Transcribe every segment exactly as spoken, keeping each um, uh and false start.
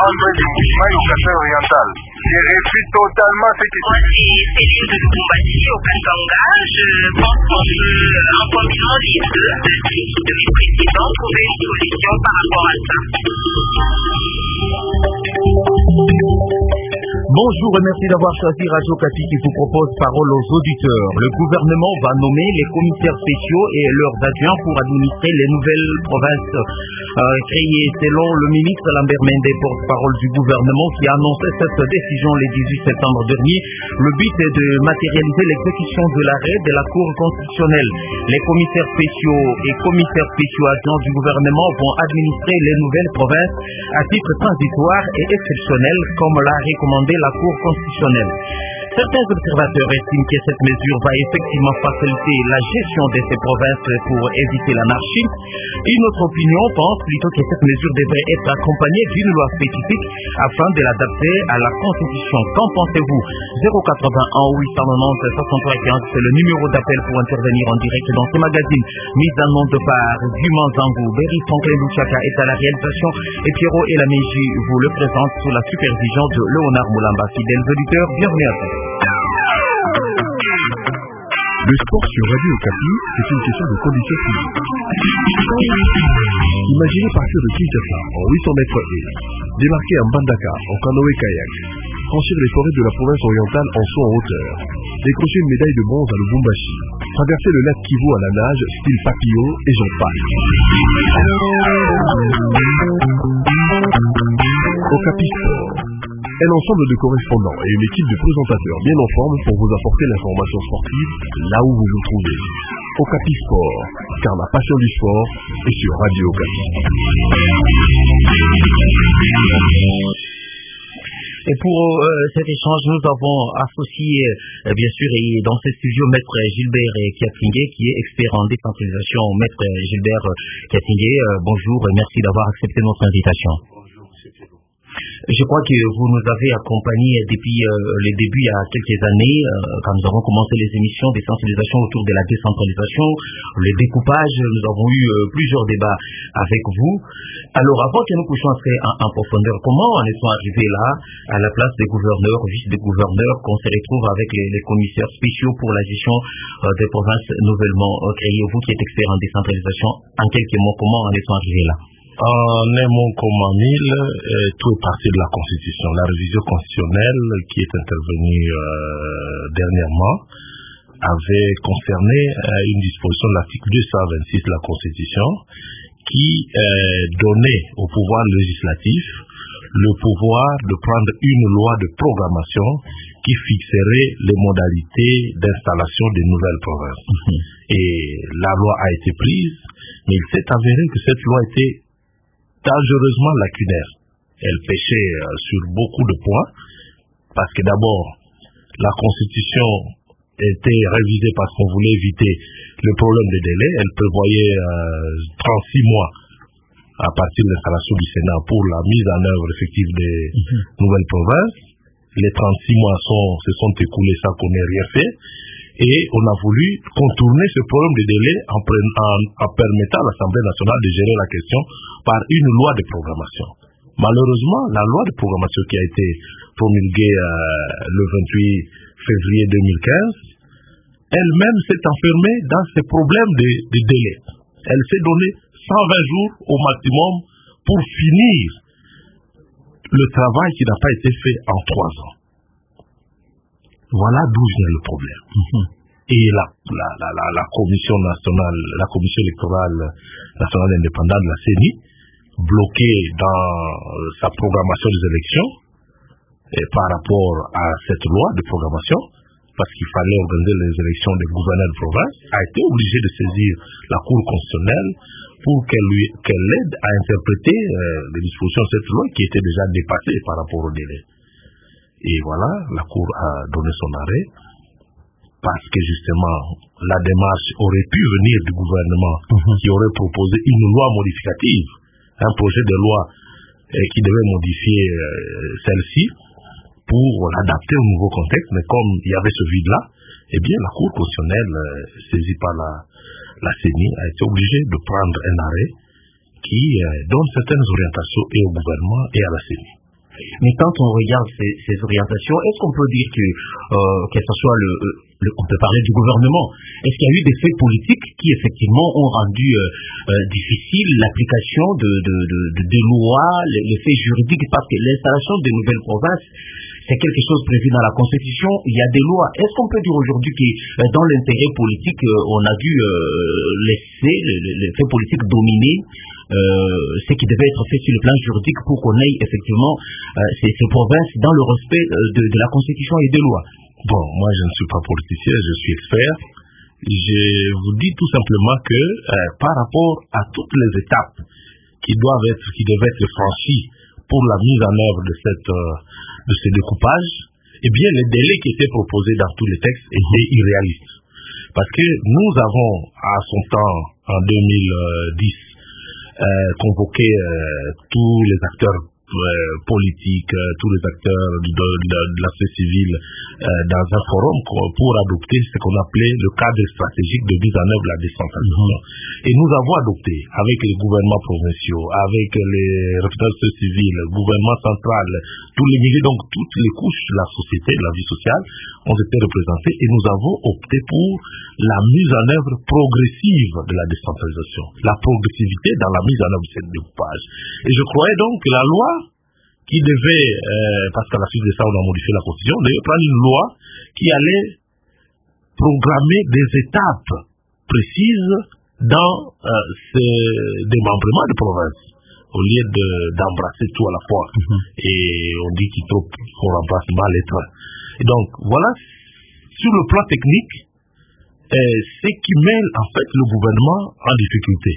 entre Mbushimai au Kasai oriental. Je refuse totalement cette Moi, c'est Céline de Lubumbashi au Katanga. Je pense qu'on peut, en combinant les deux, de mes présidents, trouver une solution par rapport à ça. Bonjour et merci d'avoir choisi Radio Okapi qui vous propose Parole aux auditeurs. Le gouvernement va nommer les commissaires spéciaux et leurs adjoints pour administrer les nouvelles provinces euh, créées. Selon le ministre Lambert Mende, porte-parole du gouvernement, qui a annoncé cette décision le dix-huit septembre dernier, le but est de matérialiser l'exécution de l'arrêt de la Cour constitutionnelle. Les commissaires spéciaux et commissaires spéciaux adjoints du gouvernement vont administrer les nouvelles provinces à titre transitoire et exceptionnel, comme l'a recommandé la Cour constitutionnelle. Certains observateurs estiment que cette mesure va effectivement faciliter la gestion de ces provinces pour éviter l'anarchie. Une autre opinion pense plutôt que cette mesure devrait être accompagnée d'une loi spécifique afin de l'adapter à la Constitution. Qu'en pensez-vous? zéro quatre-vingt-un huit cent quatre-vingt-dix soixante-trois quinze, c'est le numéro d'appel pour intervenir en direct dans ce magazine. Mise en nom de par Duman Zangou, Berry Franklin Luchaka est à la réalisation et Pierrot et la Mégie vous le présentent sous la supervision de Léonard Moulamba. Fidèles auditeurs, bienvenue à tous. Le sport sur Radio Okapi, c'est une question de conditions physiques. Imaginez partir de Kinshasa en huit cents mètres et débarquer à Mbandaka en canoë-kayak, franchir les forêts de la province orientale en saut en hauteur, décrocher une médaille de bronze à Lubumbashi, traverser le lac Kivu à la nage, style papillon et j'en passe. Okapi Sport, un ensemble de correspondants et une équipe de présentateurs bien en forme pour vous apporter l'information sportive là où vous vous trouvez. Okapi Sport, car la passion du sport est sur Radio Okapi. Et pour euh, cet échange, nous avons associé, euh, bien sûr, et dans ce studio, Maître Gilbert Kiatingué, qui est expert en décentralisation. Maître Gilbert Kiatingué, euh, bonjour et merci d'avoir accepté notre invitation. Je crois que vous nous avez accompagnés depuis euh, les débuts il y a quelques années, euh, quand nous avons commencé les émissions de sensibilisation autour de la décentralisation, le découpage. Nous avons eu euh, plusieurs débats avec vous. Alors, avant que nous puissions entrer en, en profondeur, comment en est-on arrivé là, à la place des gouverneurs, vice des gouverneurs, qu'on se retrouve avec les, les commissaires spéciaux pour la gestion euh, des provinces nouvellement euh, créées? Vous qui êtes expert en décentralisation, en quelques mots, comment en est-on arrivé là? En un mot comme en mille, euh, tout est parti de la Constitution. La révision constitutionnelle qui est intervenue euh, dernièrement avait concerné euh, une disposition de l'article deux cent vingt-six de la Constitution qui euh, donnait au pouvoir législatif le pouvoir de prendre une loi de programmation qui fixerait les modalités d'installation des nouvelles provinces. Mmh. Et la loi a été prise, mais il s'est avéré que cette loi était dangereusement lacunaire. Elle pêchait euh, sur beaucoup de points, parce que d'abord, la Constitution était révisée parce qu'on voulait éviter le problème des délais. Elle prévoyait euh, trente-six mois à partir de l'installation du Sénat pour la mise en œuvre effective des mmh. nouvelles provinces. Les trente-six mois sont, se sont écoulés sans qu'on ait rien fait. Et on a voulu contourner ce problème de délai en, en, en permettant à l'Assemblée nationale de gérer la question par une loi de programmation. Malheureusement, la loi de programmation qui a été promulguée euh, le vingt-huit février deux mille quinze, elle-même s'est enfermée dans ces problèmes de, de délai. Elle s'est donné cent vingt jours au maximum pour finir le travail qui n'a pas été fait en trois ans. Voilà d'où vient le problème. Mm-hmm. Et la, la, la, la, la commission nationale, la commission électorale nationale indépendante, la C E N I, bloquée dans sa programmation des élections et par rapport à cette loi de programmation, parce qu'il fallait organiser les élections des gouverneurs de province, a été obligée de saisir la Cour constitutionnelle pour qu'elle lui, qu'elle l'aide à interpréter euh, les dispositions de cette loi qui étaient déjà dépassées par rapport au délai. Et voilà, la Cour a donné son arrêt parce que justement, la démarche aurait pu venir du gouvernement mmh. qui aurait proposé une loi modificative, un projet de loi euh, qui devait modifier euh, celle-ci pour l'adapter au nouveau contexte. Mais comme il y avait ce vide-là, eh bien, la Cour constitutionnelle, euh, saisie par la, la C E N I, a été obligée de prendre un arrêt qui euh, donne certaines orientations et au gouvernement et à la C E N I. Mais quand on regarde ces, ces orientations, est-ce qu'on peut dire que, euh, que ce soit le, le, on peut parler du gouvernement, est-ce qu'il y a eu des faits politiques qui effectivement ont rendu euh, euh, difficile l'application de, de, de, de, des lois, les, les faits juridiques, parce que l'installation des nouvelles provinces, c'est quelque chose prévu dans la Constitution, il y a des lois. Est-ce qu'on peut dire aujourd'hui que euh, dans l'intérêt politique, euh, on a dû euh, laisser les, les faits politiques dominer euh, ce qui devait être fait sur le plan juridique pour qu'on ait effectivement euh, ces, ces provinces dans le respect de, de la Constitution et des lois? Bon, moi je ne suis pas politicien, je suis expert. Je vous dis tout simplement que euh, par rapport à toutes les étapes qui doivent être, qui devaient être franchies pour la mise en œuvre de cette euh, de ce découpage, eh bien les délais qui étaient proposés dans tous les textes étaient irréalistes. Parce que nous avons à son temps, en deux mille dix, euh, convoqué euh, tous les acteurs euh, politiques, euh, tous les acteurs de, de, de, de la société civile euh, dans un forum pour adopter ce qu'on appelait le cadre stratégique de mise en œuvre de la décentralisation. Mm-hmm. Et nous avons adopté, avec les gouvernements provinciaux, avec les représentants de la société civile, le gouvernement central, tous les milieux, donc toutes les couches de la société, de la vie sociale, ont été représentées et nous avons opté pour la mise en œuvre progressive de la décentralisation, la progressivité dans la mise en œuvre de cette découpage. Et je croyais donc que la loi qui devait, euh, parce qu'à la suite de ça on a modifié la Constitution, devait prendre une loi qui allait programmer des étapes précises dans euh, ce démembrement de provinces, au lieu de, d'embrasser tout à la fois. Mm-hmm. Et on dit qu'il faut qu'on remplace mal les trains. Et donc, voilà, sur le plan technique, euh, ce qui met en fait le gouvernement en difficulté.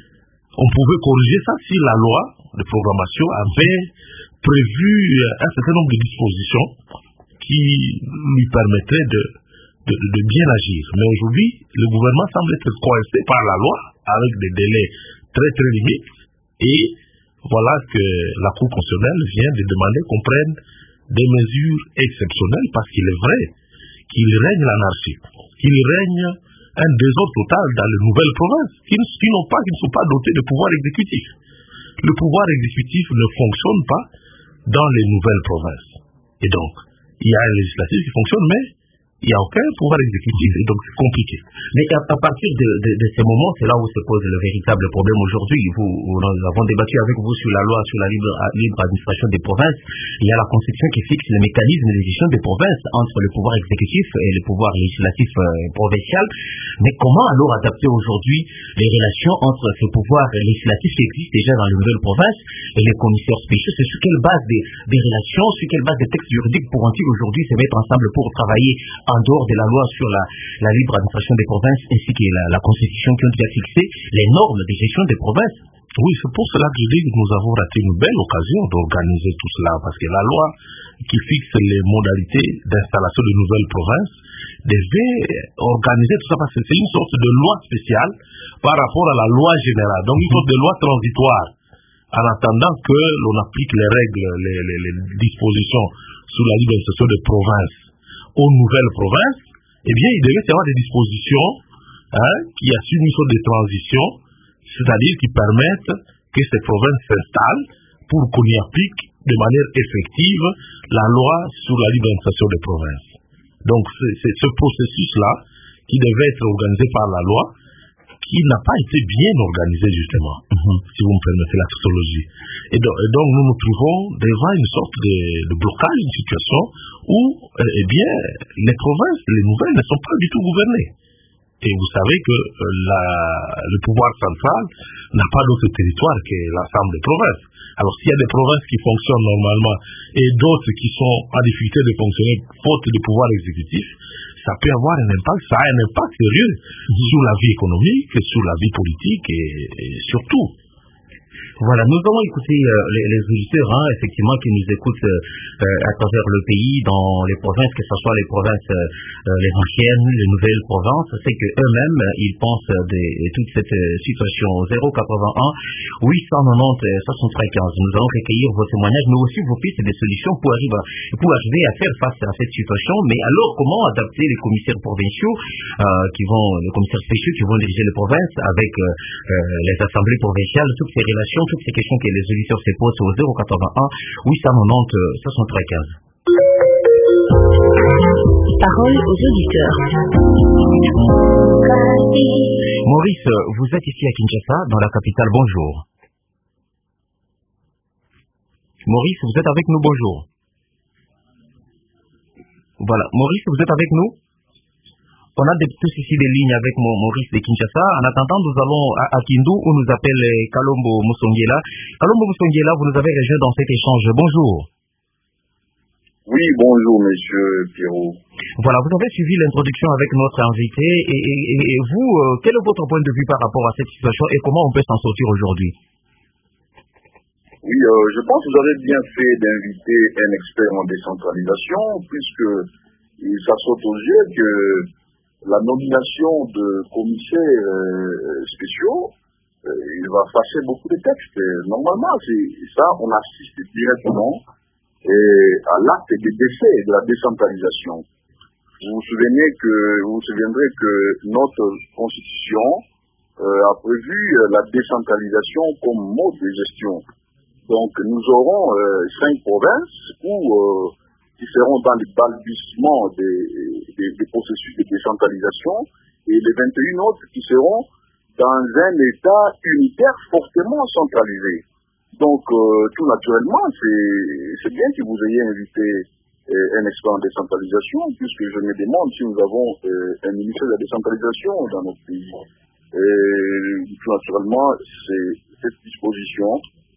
On pouvait corriger ça si la loi de programmation avait prévu un certain nombre de dispositions qui lui permettraient de, de, de bien agir. Mais aujourd'hui, le gouvernement semble être coincé par la loi avec des délais très très limités. Et voilà que la Cour constitutionnelle vient de demander qu'on prenne des mesures exceptionnelles parce qu'il est vrai qu'il règne l'anarchie, qu'il règne un désordre total dans les nouvelles provinces qui, qui n'ont pas, qui ne sont pas dotés de pouvoir exécutif. Le pouvoir exécutif ne fonctionne pas dans les nouvelles provinces. Et donc, il y a un législatif qui fonctionne, mais il n'y a aucun pouvoir exécutif, et donc c'est compliqué. Mais à, à partir de, de, de ces moments, c'est là où se pose le véritable problème aujourd'hui. Vous, nous avons débattu avec vous sur la loi sur la libre, libre administration des provinces. Il y a la Constitution qui fixe les mécanismes de gestion des provinces entre le pouvoir exécutif et le pouvoir législatif euh, provincial. Mais comment alors adapter aujourd'hui les relations entre ce pouvoir législatif qui existe déjà dans les nouvelles provinces et les commissaires spéciaux? C'est sur quelle base des, des relations, sur quelle base des textes juridiques pourront-ils aujourd'hui se mettre ensemble pour travailler en dehors de la loi sur la, la libre administration des provinces ainsi que la, la Constitution qui ont déjà fixé les normes de gestion des provinces? Oui, c'est pour cela que je dis que nous avons raté une belle occasion d'organiser tout cela, parce que la loi qui fixe les modalités d'installation de nouvelles provinces devait organiser tout ça, parce que c'est une sorte de loi spéciale par rapport à la loi générale, donc une sorte de loi transitoire, en attendant que l'on applique les règles, les, les, les dispositions sous la libre administration des provinces aux nouvelles provinces. Eh bien, il devait y avoir des dispositions hein, qui assument une sorte de transition, c'est-à-dire qui permettent que ces provinces s'installent pour qu'on y applique de manière effective la loi sur la libre administration des provinces. Donc, c'est, c'est ce processus-là qui devait être organisé par la loi, qui n'a pas été bien organisé, justement, mm-hmm. si vous me permettez la tautologie. Et donc, et donc, nous nous trouvons devant une sorte de, de blocage, une situation où, eh bien, les provinces, les nouvelles, ne sont pas du tout gouvernées. Et vous savez que euh, la, le pouvoir central n'a pas d'autre territoire que l'ensemble des provinces. Alors, s'il y a des provinces qui fonctionnent normalement et d'autres qui sont en difficulté de fonctionner faute de pouvoir exécutif, ça peut avoir un impact, ça a un impact sérieux mmh. sur la vie économique, sur la vie politique et, et surtout. Voilà, nous avons écouté euh, les, les auditeurs, hein, effectivement, qui nous écoutent euh, à travers le pays, dans les provinces, que ce soit les provinces, euh, les anciennes, les nouvelles provinces, c'est que eux-mêmes, ils pensent de toute cette situation. zéro quatre-vingt-un huit cent quatre-vingt-dix soixante-trois quinze. Nous allons recueillir vos témoignages, mais aussi vos pistes de solutions pour arriver, pour arriver à faire face à cette situation. Mais alors, comment adapter les commissaires provinciaux, euh, qui vont, les commissaires spéciaux qui vont diriger les provinces avec euh, les assemblées provinciales, toutes ces relations décentralisation, toutes ces questions que les auditeurs se posent au zéro quatre-vingt-un huit cent quatre-vingt-dix soixante-trois quinze. Parole aux auditeurs. Maurice, vous êtes ici à Kinshasa, dans la capitale. Bonjour. Maurice, vous êtes avec nous. Bonjour. Voilà. Maurice, vous êtes avec nous? On a des, tous ici des lignes avec Maurice de Kinshasa. En attendant, nous allons à, à Kindu, où nous appelle Kalombo Moussonguela. Kalombo Moussonguela, vous nous avez rejoint dans cet échange. Bonjour. Oui, bonjour, monsieur Pierrot. Voilà, vous avez suivi l'introduction avec notre invité. Et, et, et vous, euh, quel est votre point de vue par rapport à cette situation et comment on peut s'en sortir aujourd'hui? Oui, euh, je pense que vous avez bien fait d'inviter un expert en décentralisation, puisque ça saute aux yeux que la nomination de commissaires euh, spéciaux, euh, il va fâcher beaucoup de textes. Normalement, c'est ça, on assiste directement et à l'acte de décès de la décentralisation. Vous vous souvenez que, vous vous souviendrez que notre constitution euh, a prévu la décentralisation comme mode de gestion. Donc, nous aurons euh, cinq provinces où, euh, qui seront dans le balbutiement des, des, des processus de décentralisation et les vingt et un autres qui seront dans un État unitaire fortement centralisé. Donc, euh, tout naturellement, c'est bien que vous ayez invité euh, un expert en décentralisation, puisque je me demande si nous avons euh, un ministère de la décentralisation dans notre pays. Et tout naturellement, c'est cette disposition,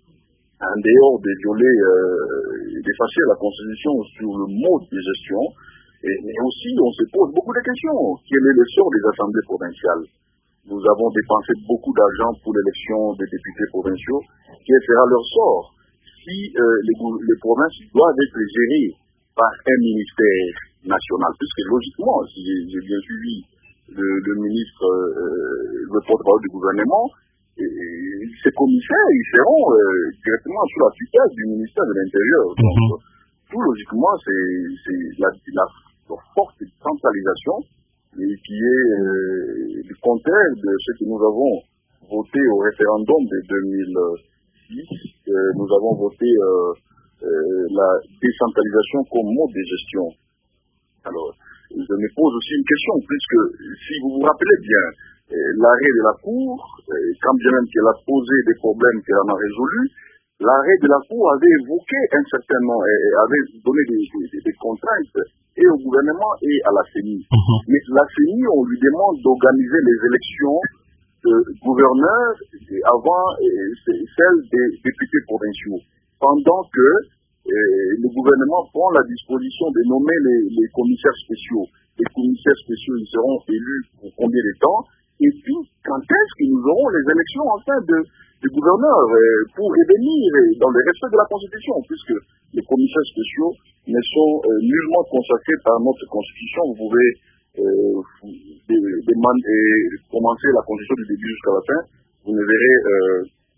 en dehors de violer, euh, d'effacer la Constitution sur le mode de gestion, et, mais aussi on se pose beaucoup de questions. Quel est le sort des assemblées provinciales? Nous avons dépensé beaucoup d'argent pour l'élection des députés provinciaux. Quel sera leur sort si euh, les, les provinces doivent être gérées par un ministère national? Puisque logiquement, si j'ai bien suivi le, le ministre, euh, le porte-parole du gouvernement, et ces commissaires, ils seront euh, directement sous la tutelle du ministère de l'Intérieur. Donc, mm-hmm. tout logiquement, c'est la, la, la forte centralisation et qui est euh, le contraire de ce que nous avons voté au référendum de deux mille six. Euh, nous avons voté euh, euh, la décentralisation comme mode de gestion. Alors, je me pose aussi une question, puisque si vous vous rappelez bien, l'arrêt de la Cour, quand bien même qu'elle a posé des problèmes qu'elle en a résolus, l'arrêt de la Cour avait évoqué un certain nombre, avait donné des, des, des contraintes et au gouvernement et à la C E N I. Mm-hmm. Mais la C E N I, on lui demande d'organiser les élections de gouverneurs avant celles des députés provinciaux, pendant que euh, le gouvernement prend la disposition de nommer les, les commissaires spéciaux. Les commissaires spéciaux, ils seront élus pour combien de temps? Et puis, quand est-ce que nous aurons les élections enfin de, de gouverneurs euh, pour revenir dans le respect de la Constitution, puisque les commissaires spéciaux ne sont euh, nullement consacrés par notre Constitution. Vous pouvez euh, demander, commencer la Constitution du début jusqu'à la fin, vous ne verrez euh,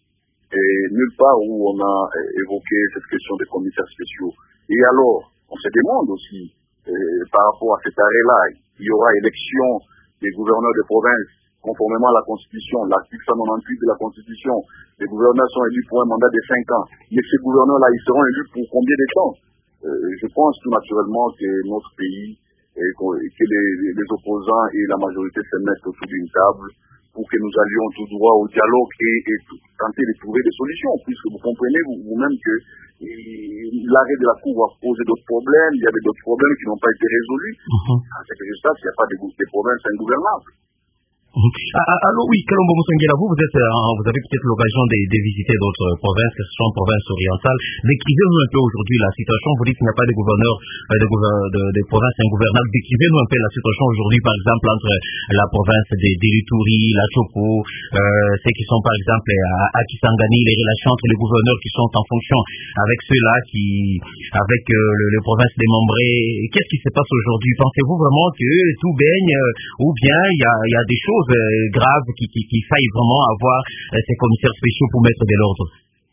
et nulle part où on a évoqué cette question des commissaires spéciaux. Et alors, on se demande aussi, euh, par rapport à cet arrêt-là, il y aura élection des gouverneurs de province conformément à la Constitution, l'article cent quatre-vingt-dix-huit de la Constitution. Les gouverneurs sont élus pour un mandat de cinq ans. Mais ces gouverneurs-là, ils seront élus pour combien de temps? euh, Je pense tout naturellement que notre pays, et que les, les opposants et la majorité se mettent autour d'une table pour que nous allions tout droit au dialogue et, et tenter de trouver des solutions, puisque vous comprenez vous-même que l'arrêt de la Cour va poser d'autres problèmes, il y avait d'autres problèmes qui n'ont pas été résolus. Mm-hmm. À ce que je sache, il n'y a pas de, de provinces ingouvernables. Ah, alors oui, Kalombo Moussonguela, vous, vous, êtes, euh, vous avez peut-être l'occasion de, de visiter d'autres provinces, que ce soit en province orientale. Décrivez-nous un peu aujourd'hui la situation. Vous dites qu'il n'y a pas de gouverneurs, euh, de, de, de provinces ingouvernables. Décrivez-nous un peu la situation aujourd'hui, par exemple, entre la province de, de l'Ituri, la Chopo, euh, ceux qui sont par exemple à, à Kisangani, les relations entre les gouverneurs qui sont en fonction avec ceux-là, qui, avec euh, le, les provinces démembrées. Qu'est-ce qui se passe aujourd'hui? Pensez-vous vraiment que tout baigne euh, ou bien il y a, y a des choses graves qui, qui, qui faillent vraiment avoir euh, ces commissaires spéciaux pour mettre de l'ordre?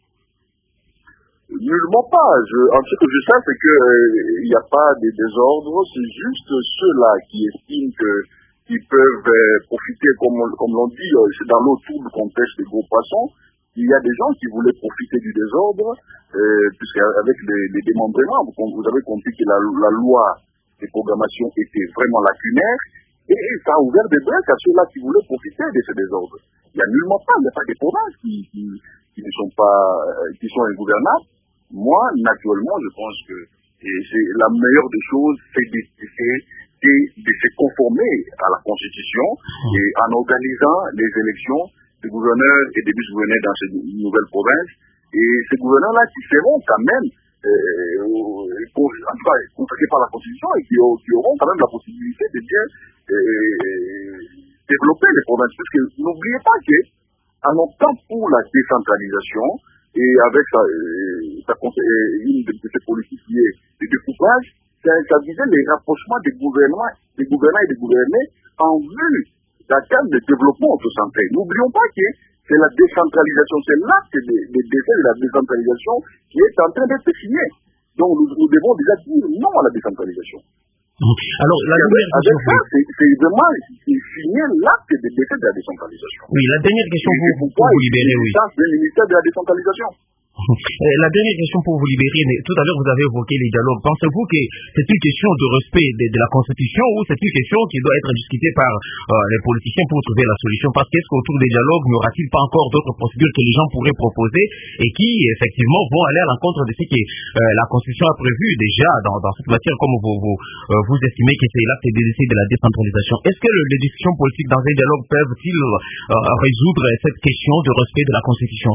Nullement pas. Je, en ce que je sais, c'est qu'il n'y euh, a pas de désordre. C'est juste ceux-là qui estiment que qu'ils peuvent euh, profiter, comme, comme l'on dit, euh, c'est dans l'eau trouble qu'on pêche les gros poissons, qui il y a des gens qui voulaient profiter du désordre, euh, puisqu'avec les, les démembrements, vous, vous avez compris que la, la loi de programmation était vraiment lacunaire, et ça a ouvert des brèches à ceux-là qui voulaient profiter de ce désordre. Il n'y a nullement pas, il n'y a pas des provinces qui, qui, qui ne sont pas, qui sont ingouvernables. Moi, naturellement, je pense que et c'est la meilleure des choses, c'est de, de, de se conformer à la Constitution et en organisant les élections de gouverneurs et de vice-gouverneurs dans ces nouvelles provinces. Et ces gouverneurs-là qui seront quand même, euh, en tout cas, consacrés par la Constitution et qui, qui auront quand même la possibilité de bien euh, développer les provinces. Parce que n'oubliez pas qu'en optant pour la décentralisation, et avec sa, euh, sa, euh, une de ces politiques qui est de découpage, ça, ça visait les rapprochements des gouvernements, des gouvernants et des gouvernés en vue d'atteindre le développement autocentré. N'oublions pas que c'est la décentralisation, c'est l'acte des de, de, de la décentralisation qui est en train d'être signé. Donc nous, nous devons déjà dire non à la décentralisation. Alors, la avec, avec ça, c'est vraiment signer l'acte de décès de la décentralisation. Oui, la dernière question pour, pour, pour vous libérer, oui. C'est le ministère de la décentralisation. La dernière question pour vous libérer, mais tout à l'heure vous avez évoqué les dialogues. Pensez-vous que c'est une question de respect de, de la Constitution ou c'est une question qui doit être discutée par euh, les politiciens pour trouver la solution? Parce qu'est-ce qu'autour des dialogues, n'y aura-t-il pas encore d'autres procédures que les gens pourraient proposer et qui, effectivement, vont aller à l'encontre de ce que euh, la Constitution a prévu déjà dans, dans cette matière, comme vous, vous, euh, vous estimez que c'est l'acte de décès de la décentralisation? Est-ce que le, les discussions politiques dans un dialogue peuvent-ils euh, résoudre cette question de respect de la Constitution?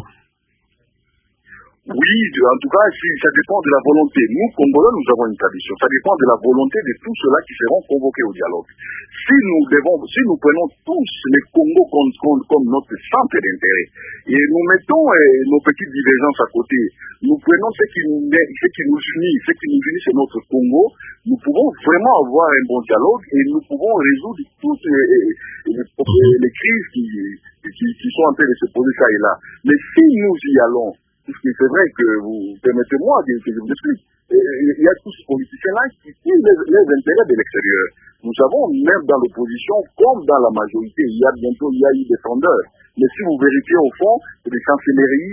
Oui, en tout cas, si, ça dépend de la volonté. Nous, Congolais, nous avons une tradition. Ça dépend de la volonté de tous ceux-là qui seront convoqués au dialogue. Si nous devons, si nous prenons tous les Congos comme, comme, comme notre centre d'intérêt et nous mettons eh, nos petites divergences à côté, nous prenons ce qui nous, ce qui nous unit, ce qui nous unit, c'est notre Congo, nous pouvons vraiment avoir un bon dialogue et nous pouvons résoudre toutes les, les, les, les crises qui, qui, qui sont en train de se poser ça et là. Mais si nous y allons, puisque c'est vrai que vous permettez-moi que je vous explique. Il y a tous ces politiciens-là qui tirent les, les intérêts de l'extérieur. Nous savons, même dans l'opposition, comme dans la majorité, il y a bientôt il y a eu des sondeurs. Mais si vous vérifiez au fond, c'est des chancelleries,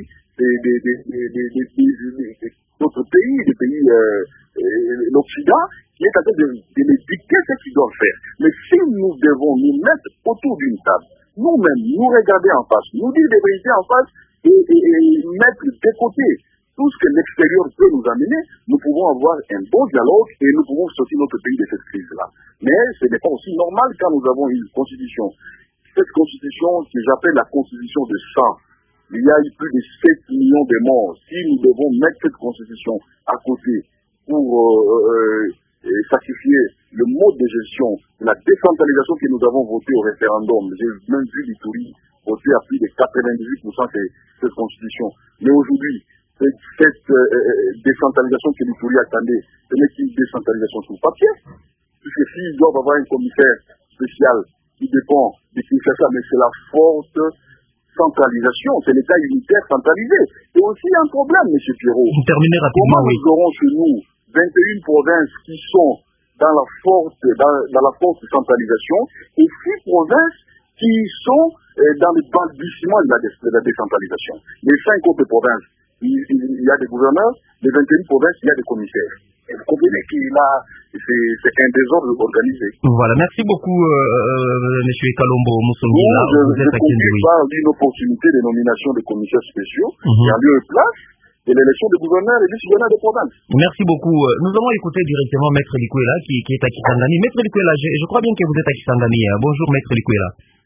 d'autres pays, des pays, euh, l'Occident, qui est en train de, de les dicter ce qu'ils doivent faire. Mais si nous devons nous mettre autour d'une table, nous-mêmes, nous regarder en face, nous dire des vérités en face, Et, et, et mettre de côté tout ce que l'extérieur peut nous amener, nous pouvons avoir un bon dialogue et nous pouvons sortir notre pays de cette crise-là. Mais ce n'est pas aussi normal quand nous avons une constitution. Cette constitution que j'appelle la constitution de sang, il y a eu plus de sept millions de morts. Si nous devons mettre cette constitution à côté pour euh, euh, sacrifier le mode de gestion, la décentralisation que nous avons votée au référendum, j'ai même vu l'Ituri voté à plus de quatre-vingt-dix-huit pour cent de cette constitution. Mais aujourd'hui, cette, cette euh, décentralisation que l'Ituri attendait, ce n'est qu'une décentralisation sur papier. Puisque s'ils doivent avoir un commissaire spécial qui dépend de Kinshasa, mais c'est la forte centralisation, c'est l'État unitaire centralisé. C'est aussi un problème, M. Pierrot. Terminer rapidement, Comment oui. nous aurons chez nous vingt et une provinces qui sont dans la forte, dans, dans la forte centralisation et six provinces qui sont euh, dans le balbutiement de la, de la décentralisation. Les cinq autres provinces, il, il, il y a des gouverneurs, les vingt et une provinces, il y a des commissaires. Et vous comprenez qu'il a, c'est un désordre organisé. Voilà, merci beaucoup, euh, euh, M. Kalombo Moussongila. Je, je conclue par une opportunité de nomination de commissaires spéciaux mm -hmm. qui a lieu en place de l'élection des gouverneurs et vice-gouverneurs des provinces. Merci beaucoup. Nous allons écouter directement Maître Likwela qui, qui est à Kisangani. Maître Likwela, je, je crois bien que vous êtes à Kisangani. Bonjour, Maître Likwela.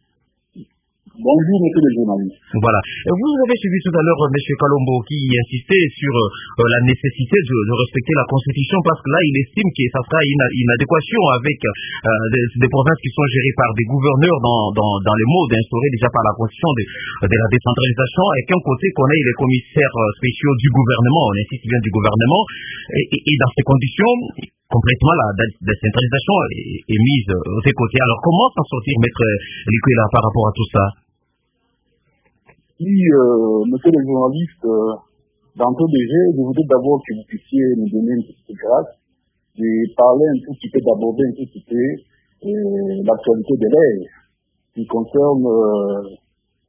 Bonjour, monsieur le journaliste. Voilà. Vous avez suivi tout à l'heure M. Kalombo qui insistait sur euh, la nécessité de, de respecter la Constitution parce que là, il estime que ça sera une, une adéquation avec euh, des, des provinces qui sont gérées par des gouverneurs dans, dans, dans les modes instaurés déjà par la Constitution de, de la décentralisation et qu'un côté qu'on ait les commissaires spéciaux du gouvernement, on insiste bien du gouvernement, et, et, et dans ces conditions, complètement la décentralisation est, est mise aux côtés. Alors comment s'en sortir, Maître Likwela, par rapport à tout ça? Oui, euh, monsieur le journaliste, euh, d'entrée de jeu, je voudrais d'abord que vous puissiez nous donner une petite grâce de parler un tout petit peu, d'aborder un tout petit peu euh, l'actualité de l'air qui concerne euh,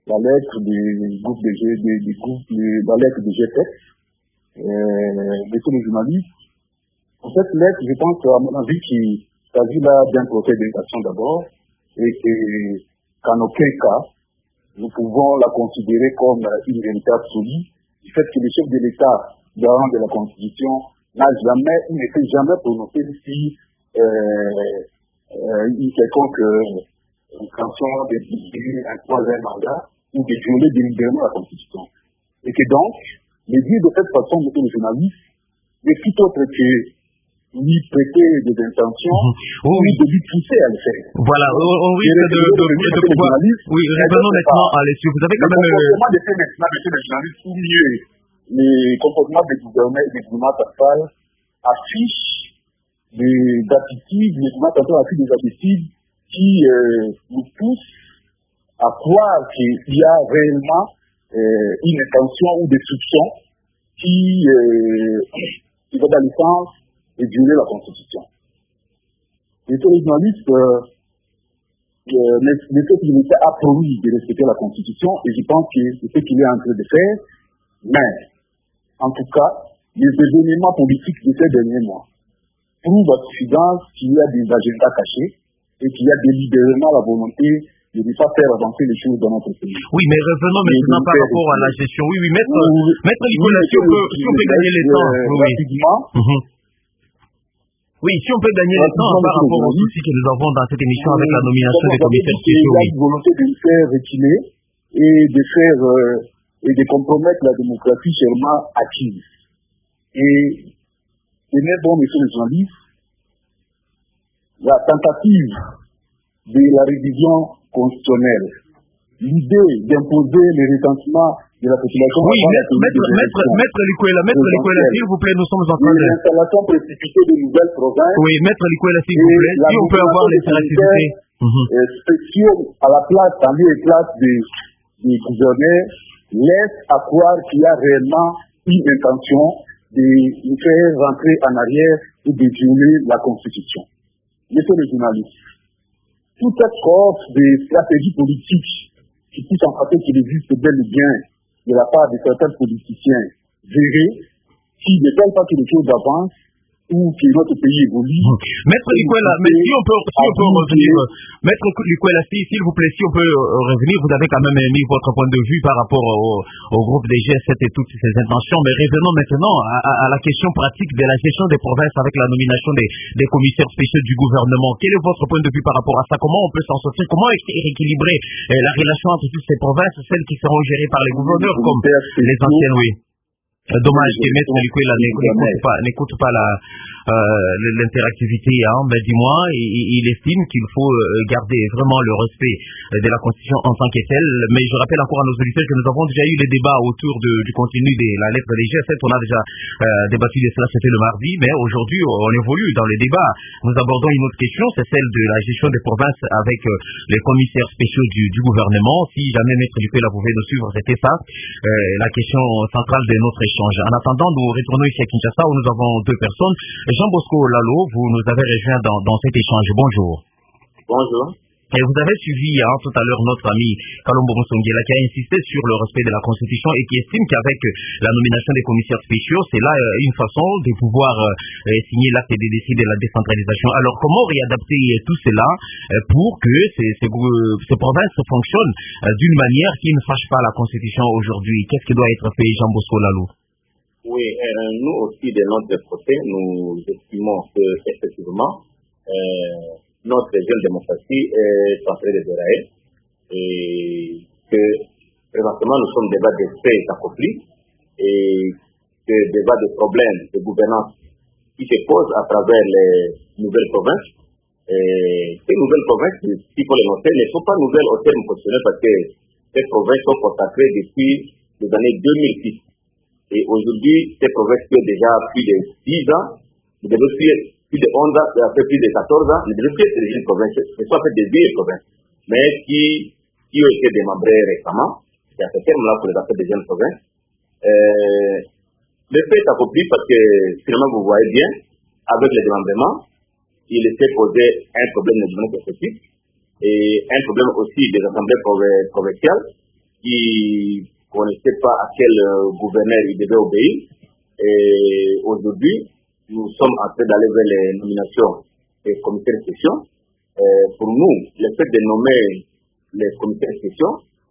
la lettre du groupe de G, du, du groupe, la lettre de G P E C, euh, de tous les journalistes. Pour cette lettre, je pense à mon avis qu'il s'agit là d'un procès d'intention d'abord, et que, qu'en aucun cas, nous pouvons la considérer comme une vérité absolue, du fait que le chef de l'État, garant de la Constitution, n'a jamais, il ne s'est jamais prononcé si euh, euh, une quelconque euh, intention de décider un troisième mandat ou de violer délibérément la Constitution. Et que donc, le dire de cette façon, monsieur le journaliste, n'est tout autre que lui prêter des intentions, mmh. oui. de lui pousser à le faire. Voilà, on, on risque de, de, de, de, de pouvoir... Oui, revenons maintenant à l'issue. Vous avez quand même... Le comportement de ces maintenant, monsieur le journaliste, ou mieux, les comportements des gouvernements, des gouvernements centrales affichent des attitudes, les gouvernements centrales affichent des attitudes qui euh, nous poussent à croire qu'il y a réellement euh, une intention ou des soupçons qui, euh, qui vont dans le sens de violer la Constitution. Les journalistes euh, euh, le fait qu'il était a promis de respecter la Constitution, et je pense que c'est ce qu'il est en train de faire, mais en tout cas, les événements politiques de ces derniers mois prouvent à suffisance qu'il y a des agendas cachés et qu'il y a délibérément la volonté de ne pas faire avancer les choses dans notre pays. Oui, mais revenons maintenant par rapport à la gestion. Oui, oui, maître, oui, maître Nicolas, si on peut, si on peut gagner le temps. Euh, oui, rapidement. Mm-hmm. Oui, si on peut gagner le temps par rapport aux soucis que nous avons dans cette émission avec la nomination des commissaires spéciaux. Il y a une volonté de nous faire reculer et de faire euh, et de compromettre la démocratie chèrement acquise. Et ce n'est bon, monsieur le journaliste, la tentative de la révision constitutionnelle, l'idée d'imposer les recensements de la population. Oui, maître, maître, maître, maître Likwela, maître Likwela, s'il vous plaît, nous sommes en train de... L'installation précipitée de nouvelles provinces. Oui, maître Likwela, s'il vous plaît, si on peut avoir les interactivités spéciaux à la place, en lieu et place des, des gouverneurs, laisse à croire qu'il y a réellement une intention de nous faire rentrer en arrière ou de violer la Constitution. Monsieur le journaliste, toute cette sorte de stratégie politique qui pousse en fait qu'il existe bel et bien de la part de certains politiciens verrez qui ne veulent pas que les choses avancent ou que notre pays évolue. Maître Likwela, mais si on peut, si on peut revenir, Maître Likwela, s'il vous plaît, si on peut revenir, vous avez quand même mis votre point de vue par rapport au, au groupe des G sept et toutes ces intentions, mais revenons maintenant à, à, à la question pratique de la gestion des provinces avec la nomination des, des commissaires spéciaux du gouvernement. Quel est votre point de vue par rapport à ça? Comment on peut s'en sortir? Comment rééquilibrer eh, la relation entre toutes ces provinces, celles qui seront gérées par les gouverneurs comme les anciennes, oui? Dommage que Maître Likwela n'écoute pas, n'écoute pas la, euh, l'interactivité, hein, mais dis-moi, il, il estime qu'il faut garder vraiment le respect de la Constitution en tant que telle. Mais je rappelle encore à nos auditeurs que nous avons déjà eu les débats autour de, du contenu de la lettre des G sept. On a déjà euh, débattu de cela, c'était le mardi, mais aujourd'hui on évolue dans les débats. Nous abordons une autre question, c'est celle de la gestion des provinces avec euh, les commissaires spéciaux du, du gouvernement. Si jamais Maître Likwela pouvait nous suivre, c'était ça, euh, la question centrale de notre échange. En attendant, nous retournons ici à Kinshasa où nous avons deux personnes. Jean Bosco Lalo, vous nous avez rejoint dans, dans cet échange. Bonjour. Bonjour. Et vous avez suivi hein, tout à l'heure notre ami Kalombo Moussongela qui a insisté sur le respect de la Constitution et qui estime qu'avec la nomination des commissaires spéciaux, c'est là euh, une façon de pouvoir euh, signer l'acte de décès de la décentralisation. Alors comment réadapter tout cela euh, pour que ces, ces, ces provinces fonctionnent euh, d'une manière qui ne fâche pas la Constitution aujourd'hui? Qu'est-ce qui doit être fait, Jean Bosco Lalo? Oui, euh, nous aussi de notre côté, nous estimons que effectivement euh, notre jeune démocratie est en train de dérailler et que présentement nous sommes débat de faits accomplis et que débat de problèmes de gouvernance qui se posent à travers les nouvelles provinces. Et ces nouvelles provinces, s'il faut les noter, ne sont pas nouvelles au terme constitutionnel parce que ces provinces sont consacrées depuis les années deux mille six. Et aujourd'hui, ces provinces qui ont déjà plus de dix ans, ne devraient plus, plus de onze ans, après plus de quatorze ans, ne devraient plus être des jeunes provinces, ce sont en fait des vieilles provinces, mais qui, qui ont été démembrées récemment. C'est à ce terme-là pour les appeler des jeunes provinces. Euh, le fait est accompli parce que, finalement, vous voyez bien, avec le démembrement, il était posé un problème de développement politique et un problème aussi des assemblées provinciales qui ne connaissait pas à quel gouverneur il devait obéir. Et aujourd'hui, nous sommes en train d'aller vers les nominations des commissaires de session. Pour nous, le fait de nommer les commissaires de session,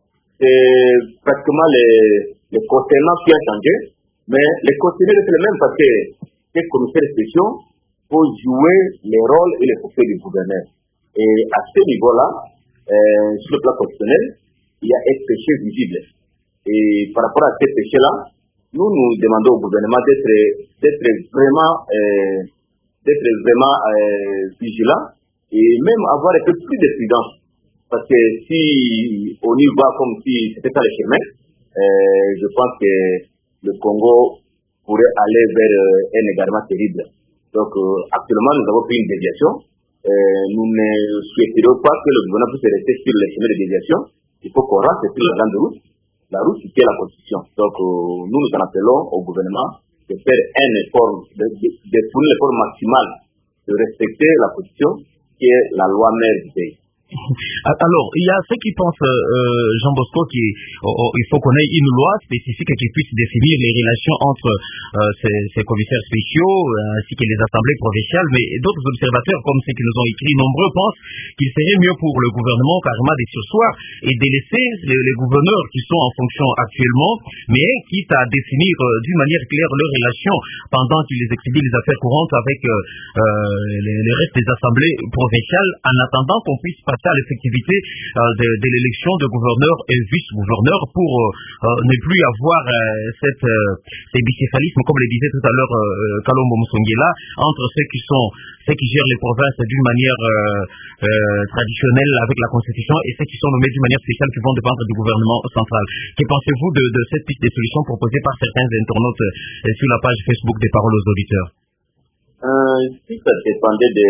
c'est pratiquement les, les concernants qui ont changé, mais les concernants c'est le même parce que ces commissaires de session faut jouer les rôles et les fonctions du gouverneur. Et à ce niveau-là, euh, sur le plan constitutionnel, il y a un péché visible. Et par rapport à ce péché-là, nous nous demandons au gouvernement d'être, d'être vraiment, euh, d'être vraiment euh, vigilant et même avoir un peu plus de prudence. Parce que si on y va comme si c'était ça le chemin, euh, je pense que le Congo pourrait aller vers euh, un égarement terrible. Donc euh, actuellement, nous avons pris une déviation. Euh, nous ne souhaiterions pas que le gouvernement puisse rester sur le chemin de déviation. Il faut qu'on rentre sur la grande route, la route qui est la Constitution. Donc euh, nous nous en appelons au gouvernement de faire un effort, de, de, de fournir l'effort maximal de respecter la Constitution qui est la loi mère du pays. Alors, il y a ceux qui pensent, euh, Jean Bosco, qu'il oh, oh, faut qu'on ait une loi spécifique qui puisse définir les relations entre euh, ces, ces commissaires spéciaux euh, ainsi que les assemblées provinciales, mais d'autres observateurs, comme ceux qui nous ont écrit, nombreux pensent qu'il serait mieux pour le gouvernement carrément de surseoir et de laisser les, les gouverneurs qui sont en fonction actuellement, mais quitte à définir euh, d'une manière claire leurs relations pendant qu'ils expédient les affaires courantes avec euh, euh, le reste des assemblées provinciales, en attendant qu'on puisse passer à l'effectivité euh, de, de l'élection de gouverneurs et vice-gouverneurs pour euh, ne plus avoir euh, cette, euh, ces bicéphalismes, comme le disait tout à l'heure euh, Kalombo Musongela, entre ceux qui sont ceux qui gèrent les provinces d'une manière euh, euh, traditionnelle avec la Constitution et ceux qui sont nommés d'une manière spéciale qui vont dépendre du gouvernement central. Que pensez-vous de, de cette piste de solution proposée par certains internautes euh, sur la page Facebook des Paroles aux auditeurs? euh, Si ça dépendait de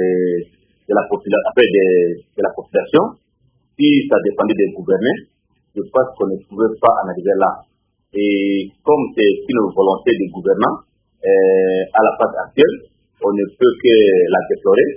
de la population, après de, de la population, si ça dépendait des gouverneurs, je pense qu'on ne pouvait pas en arriver là. Et comme c'est une volonté des gouvernants, euh, à la phase actuelle, on ne peut que la déplorer.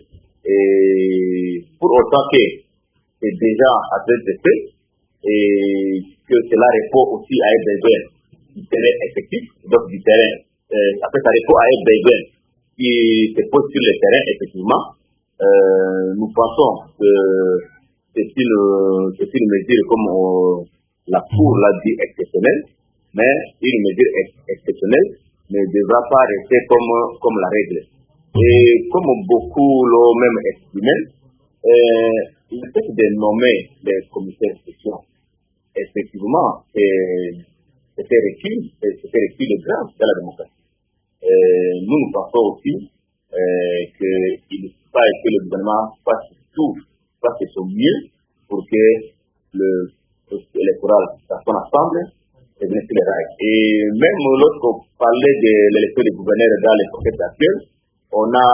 Et pour autant que c'est déjà à train de fait, et que cela répond aussi à un besoin du terrain effectif, donc du terrain, euh, après ça répond à un besoin qui se pose sur le terrain effectivement. Euh, nous pensons que c'est une, c'est une mesure comme on, la Cour l'a dit exceptionnelle, mais une mesure ex exceptionnelle ne devra pas rester comme, comme la règle. Et comme beaucoup l'ont même exprimé, euh, le fait de nommer les commissaires de session, effectivement, c'était recul, c'était recul grave de la démocratie. Euh, nous, nous pensons aussi euh, qu'il pas que le gouvernement fasse tout, fasse son mieux pour que le processus électoral dans son ensemble revienne sur les rails. Et même lorsqu'on parlait de l'élection des gouverneurs dans les procès actuels, on a,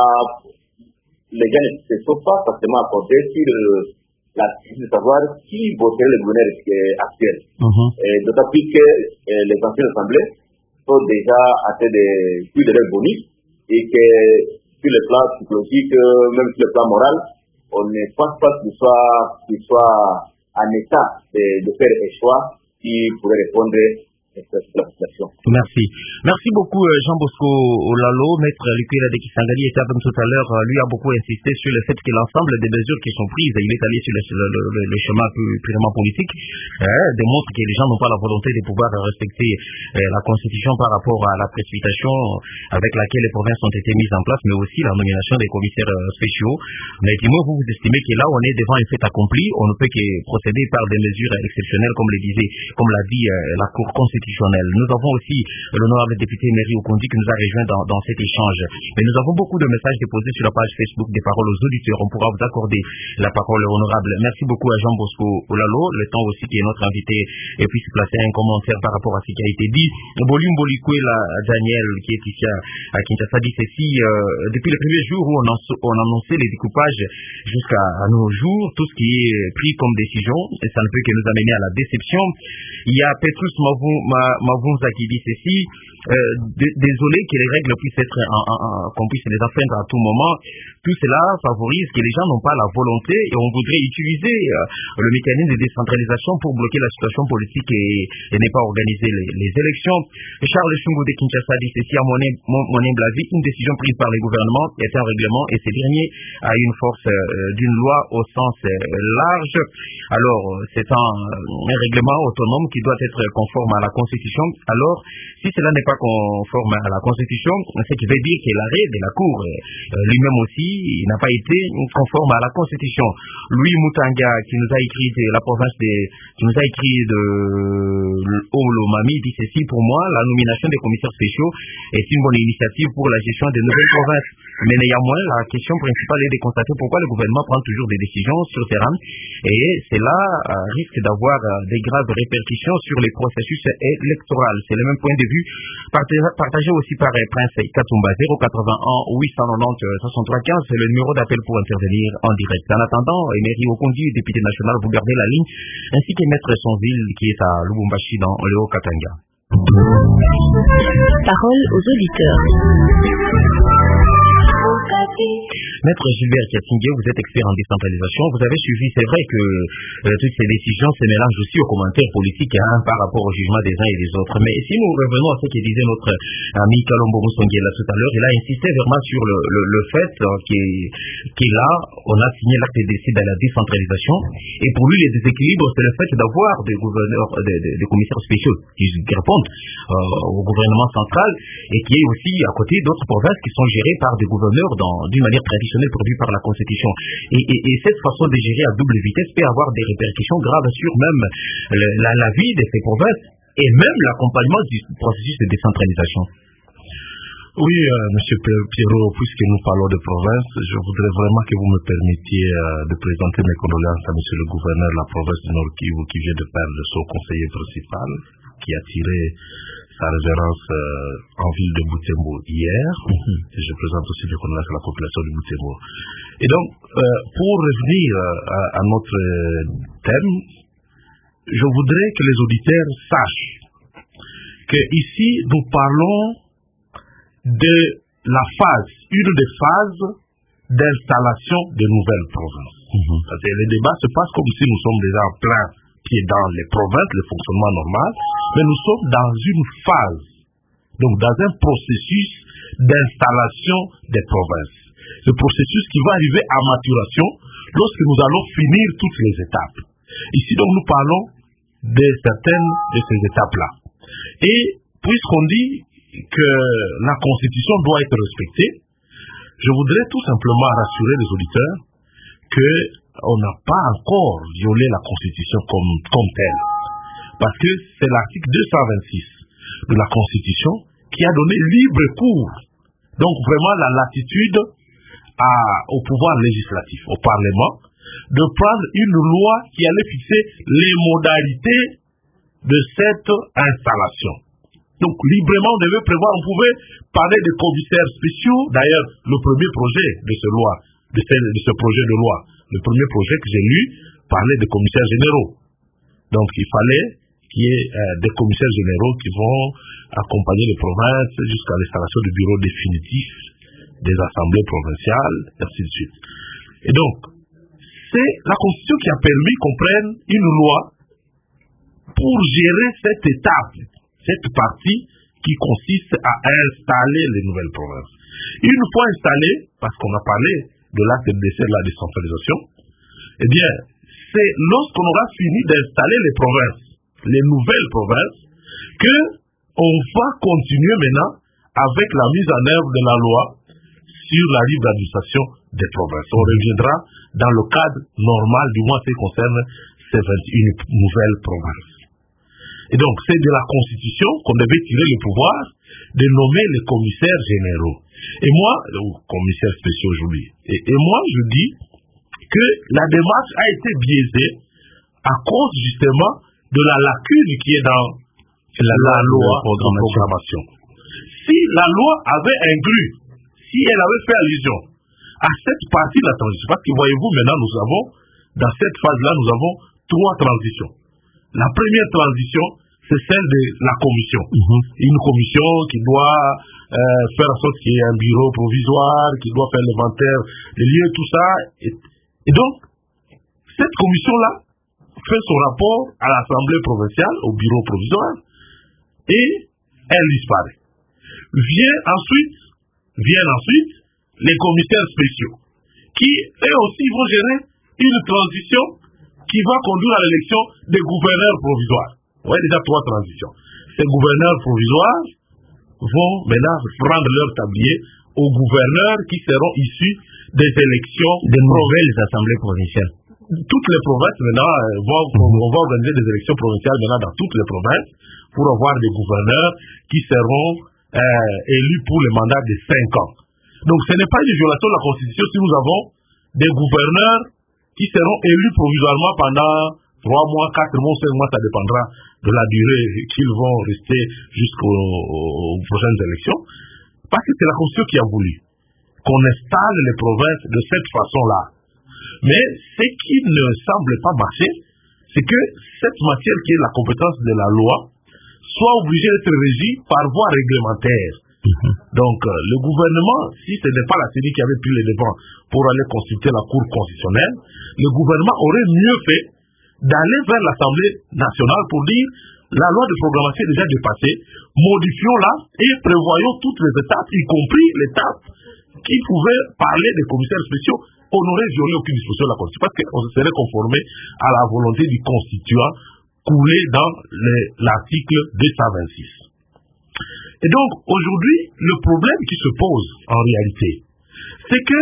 les gens ne se sont pas forcément accordés sur la question de savoir qui voterait le gouverneur actuel. Uh-huh. D'autant plus que euh, les anciennes assemblées sont déjà à train de plus de leur bonus et que sur le plan psychologique, même sur le plan moral, on ne pense pas qu'il soit, qu'il soit en état de, de faire un choix qui pourrait répondre à cette situation. Merci. Merci beaucoup Jean Bosco Olalo. Maître Lukwela de Kisangani était avec nous tout à l'heure. Lui a beaucoup insisté sur le fait que l'ensemble des mesures qui sont prises, il est allé sur le, le, le, le chemin plus purement politique, euh, démontre que les gens n'ont pas la volonté de pouvoir respecter euh, la Constitution par rapport à la précipitation avec laquelle les provinces ont été mises en place, mais aussi la nomination des commissaires euh, spéciaux. Mais dis-moi, vous, vous estimez que là, on est devant un fait accompli, on ne peut que procéder par des mesures exceptionnelles, comme le disait, comme l'a dit euh, la Cour constitutionnelle. Nous avons aussi l'honorable député Mary Okondi qui nous a rejoint dans, dans cet échange. Mais nous avons beaucoup de messages déposés sur la page Facebook des Paroles aux auditeurs. On pourra vous accorder la parole, honorable. Merci beaucoup à Jean Bosco Olalo. Le temps aussi que notre invité puisse placer un commentaire par rapport à ce qui a été dit. Bolim Bolikwela Daniel, qui est ici à Kinshasa, dit ceci. Euh, depuis le premier jour où on, on annonçait les découpages jusqu'à nos jours, tout ce qui est pris comme décision, et ça ne peut que nous amener à la déception. Il y a Petrus Mavou Mavunza qui dit ceci, euh, désolé que les règles puissent être, en, en, en, qu'on puisse les enfreindre à tout moment. Tout cela favorise que les gens n'ont pas la volonté et on voudrait utiliser euh, le mécanisme de décentralisation pour bloquer la situation politique et, et ne pas organiser les, les élections. Charles Chungu de Kinshasa dit ceci, à mon, mon, mon humble avis, une décision prise par le gouvernement est un règlement et ce dernier a une force euh, d'une loi au sens euh, large. Alors, c'est un, un règlement autonome qui doit être conforme à la Constitution. Alors, si cela n'est pas conforme à la Constitution, ce qui veut dire que l'arrêt de la Cour euh, lui-même aussi n'a pas été conforme à la Constitution. Louis Moutanga, qui nous a écrit de la province de, qui nous a écrit de Olomami, dit ceci, pour moi, la nomination des commissaires spéciaux est une bonne initiative pour la gestion des nouvelles provinces. Mais néanmoins, la question principale est de constater pourquoi le gouvernement prend toujours des décisions sur terrain et cela euh, risque d'avoir euh, des graves répercussions sur les processus électoraux. C'est le même point de vue partagé aussi par euh, Prince Katumba. zéro quatre-vingt-un huit cent quatre-vingt-dix soixante-trois quinze, c'est le numéro d'appel pour intervenir en direct. En attendant, Emery Okondi, député national, vous gardez la ligne, ainsi que Maître Sonville qui est à Lubumbashi dans le Haut-Katanga. Parole aux auditeurs. Maître Gilbert Kiatingue, vous êtes expert en décentralisation. Vous avez suivi, c'est vrai que euh, toutes ces décisions se mélangent aussi aux commentaires politiques hein, par rapport au jugement des uns et des autres. Mais si nous revenons à ce que disait notre ami Kalombo Moussonguela tout à l'heure, il a insisté vraiment sur le, le, le fait euh, qu'il est là, on a signé l'acte décide à la décentralisation. Et pour lui, les déséquilibres, c'est le fait d'avoir des gouverneurs, des, des, des commissaires spéciaux qui répondent euh, au gouvernement central et qui est aussi à côté d'autres provinces qui sont gérées par des gouverneurs d'une manière traditionnelle prévue par la Constitution. Et, et, et cette façon de gérer à double vitesse peut avoir des répercussions graves sur même le, la, la vie de ces provinces et même l'accompagnement du processus de décentralisation. Oui, euh, M. Pierrot, puisque nous parlons de province, je voudrais vraiment que vous me permettiez euh, de présenter mes condoléances à M. le gouverneur de la province du Nord Kivu qui vient de perdre son conseiller principal, qui a tiré sa révérence euh, en ville de Butembo hier. Mm-hmm. Et je présente aussi des condoléances à la population de Butembo. Et donc, euh, pour revenir à, à notre thème, je voudrais que les auditeurs sachent que ici nous parlons de la phase, une des phases d'installation de nouvelles provinces. Mm-hmm. C'est-à-dire, les débats se passent comme si nous sommes déjà en plein pied dans les provinces, le fonctionnement normal, mais nous sommes dans une phase, donc dans un processus d'installation des provinces. Ce processus qui va arriver à maturation lorsque nous allons finir toutes les étapes. Ici donc nous parlons de certaines de ces étapes-là. Et puisqu'on dit que la Constitution doit être respectée, je voudrais tout simplement rassurer les auditeurs qu'on n'a pas encore violé la Constitution comme, comme telle. Parce que c'est l'article deux cent vingt-six de la Constitution qui a donné libre cours, donc vraiment la latitude à, au pouvoir législatif, au Parlement, de prendre une loi qui allait fixer les modalités de cette installation. Donc, librement, on devait prévoir, on pouvait parler de commissaires spéciaux. D'ailleurs, le premier projet de ce loi, de ce, de ce projet de loi, le premier projet que j'ai lu, parlait de commissaires généraux. Donc, il fallait qu'il y ait euh, des commissaires généraux qui vont accompagner les provinces jusqu'à l'installation du bureau définitif des assemblées provinciales, et ainsi de suite. Et donc, c'est la Constitution qui a permis qu'on prenne une loi pour gérer cette étape, cette partie qui consiste à installer les nouvelles provinces. Une fois installées, parce qu'on a parlé de l'acte de décès de la décentralisation, eh bien, c'est lorsqu'on aura fini d'installer les provinces, les nouvelles provinces, que on va continuer maintenant avec la mise en œuvre de la loi sur la libre administration des provinces. On reviendra dans le cadre normal, du moins ce qui concerne ces vingt et une nouvelles provinces. Et donc, c'est de la Constitution qu'on devait tirer le pouvoir de nommer les commissaires généraux. Et moi, ou commissaires spéciaux aujourd'hui, et, et moi je dis que la démarche a été biaisée à cause justement de la lacune qui est dans la, la loi de programmation. Si la loi avait inclus, si elle avait fait allusion à cette partie de la transition, parce que voyez-vous maintenant nous avons, dans cette phase-là, nous avons trois transitions. La première transition, c'est celle de la commission. Mm-hmm. Une commission qui doit euh, faire en sorte qu'il y ait un bureau provisoire, qui doit faire l'inventaire des lieux, tout ça. Et, et donc, cette commission-là fait son rapport à l'Assemblée provinciale, au bureau provisoire, et elle disparaît. Vient ensuite, viennent ensuite les commissaires spéciaux, qui eux aussi vont gérer une transition qui va conduire à l'élection des gouverneurs provisoires. Vous voyez déjà trois transitions. Ces gouverneurs provisoires vont maintenant prendre leur tablier aux gouverneurs qui seront issus des élections des nouvelles assemblées provinciales. Toutes les provinces maintenant vont, mm-hmm. on va organiser des élections provinciales maintenant dans toutes les provinces pour avoir des gouverneurs qui seront euh, élus pour le mandat de cinq ans. Donc ce n'est pas une violation de la Constitution si nous avons des gouverneurs qui seront élus provisoirement pendant trois mois, quatre mois, cinq mois, ça dépendra de la durée qu'ils vont rester jusqu'aux prochaines élections. Parce que c'est la Constitution qui a voulu qu'on installe les provinces de cette façon-là. Mais ce qui ne semble pas marcher, c'est que cette matière qui est la compétence de la loi soit obligée d'être régie par voie réglementaire. Mm-hmm. Donc, euh, le gouvernement, si ce n'est pas la C E N I qui avait pris les devants pour aller consulter la Cour constitutionnelle, le gouvernement aurait mieux fait d'aller vers l'Assemblée nationale pour dire la loi de programmation est déjà dépassée, modifions-la et prévoyons toutes les étapes, y compris l'étape qui pouvait parler des commissaires spéciaux. On n'aurait violé aucune disposition de la Constitution parce qu'on se serait conformé à la volonté du constituant coulée dans l'article deux cent vingt-six. Et donc, aujourd'hui, le problème qui se pose en réalité, c'est que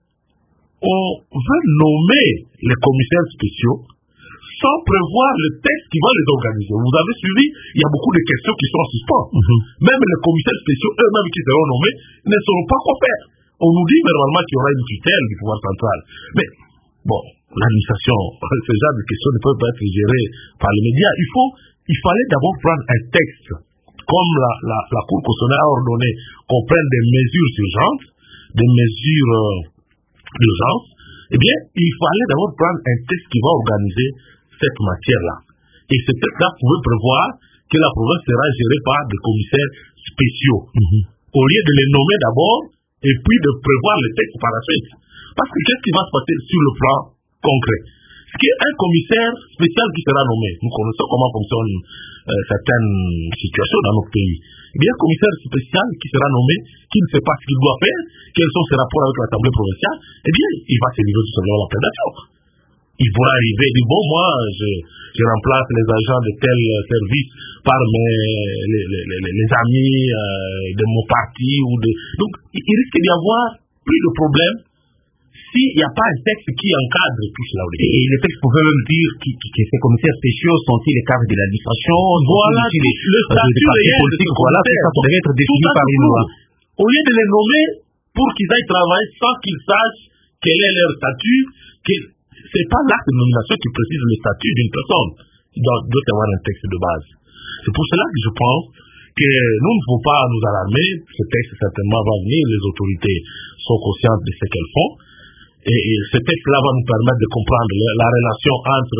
on veut nommer les commissaires spéciaux sans prévoir le texte qui va les organiser. Vous avez suivi, il y a beaucoup de questions qui sont en suspens. Mm-hmm. Même les commissaires spéciaux eux-mêmes qui seront nommés ne sauront pas quoi faire. On nous dit normalement qu'il y aura une tutelle du pouvoir central. Mais, bon, l'administration, ce genre de questions ne peuvent pas être gérées par les médias. Il faut, il fallait d'abord prendre un texte, comme la, la, la Cour constitutionnelle a ordonné qu'on prenne des mesures urgentes, des mesures euh, d'urgence. Eh bien, il fallait d'abord prendre un texte qui va organiser cette matière-là. Et ce texte-là pouvait prévoir que la province sera gérée par des commissaires spéciaux. Mm-hmm. Au lieu de les nommer d'abord, et puis de prévoir le texte par la suite. Parce que qu'est-ce qui va se passer sur le plan concret? C'est qu'un commissaire spécial qui sera nommé, nous connaissons comment fonctionnent euh, certaines situations dans notre pays. Eh bien, un commissaire spécial qui sera nommé, qui ne sait pas ce qu'il doit faire, quels sont ses rapports avec l'Assemblée provinciale, eh bien, il va se livrer tout simplement à la prédation. Il pourra arriver et dire, bon, moi, je, je remplace les agents de tel service par mes, les, les, les, les amis euh, de mon parti. Ou de... Donc, il, il risque d'y avoir plus de problèmes s'il n'y a pas un texte qui encadre tout cela. Et, et le texte pouvait même dire que, que ces commissaires spéciaux sont-ils les cadres de l'administration, voilà, les, le statut des partis politiques, voilà, tout ça devrait être défini par une loi. Au lieu de les nommer pour qu'ils aillent travailler sans qu'ils sachent quel est leur statut, que c'est pas l'acte de nomination qui précise le statut d'une personne. Il doit, doit y avoir un texte de base. C'est pour cela que je pense que nous ne faut pas nous alarmer. Ce texte certainement va venir, les autorités sont conscientes de ce qu'elles font. Et, et ce texte-là va nous permettre de comprendre la, la relation entre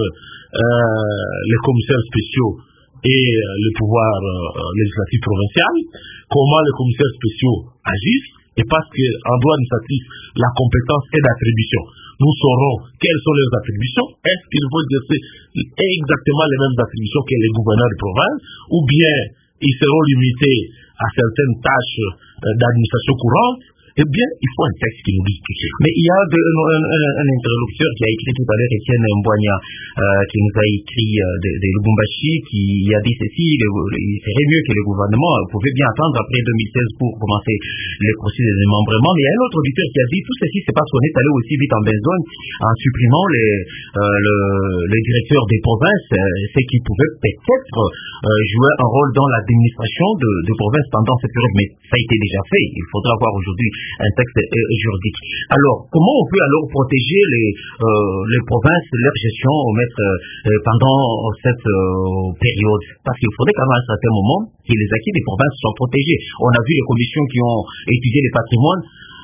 euh, les commissaires spéciaux et euh, le pouvoir euh, législatif provincial, comment les commissaires spéciaux agissent, et parce qu'en droit administratif, la compétence est d'attribution. Nous saurons quelles sont leurs attributions. Est-ce qu'ils vont exercer exactement les mêmes attributions que les gouverneurs de province, ou bien ils seront limités à certaines tâches euh, d'administration courante? Eh bien, il faut un texte qui nous dise tout ça. Mais il y a de, un, un, un interlocuteur qui a écrit tout à l'heure, Étienne Mbouania, euh, qui nous a écrit euh, de, de Lubumbashi, qui a dit ceci, le, il serait mieux que le gouvernement pouvait bien attendre après deux mille seize pour commencer les procédures de démembrement. Mais il y a un autre auditeur qui a dit tout ceci, c'est parce qu'on est allé aussi vite en besogne en supprimant les, euh, le, les directeurs des provinces, euh, ce qui pouvait peut-être euh, jouer un rôle dans l'administration de, de provinces pendant cette période. Mais ça a été déjà fait. Il faudra voir aujourd'hui un texte euh, juridique. Alors, comment on peut alors protéger les, euh, les provinces, leur gestion au mettre, euh, pendant cette euh, période? Parce qu'il faudrait quand même à un certain moment que les acquis des provinces soient protégés. On a vu les commissions qui ont étudié les patrimoines.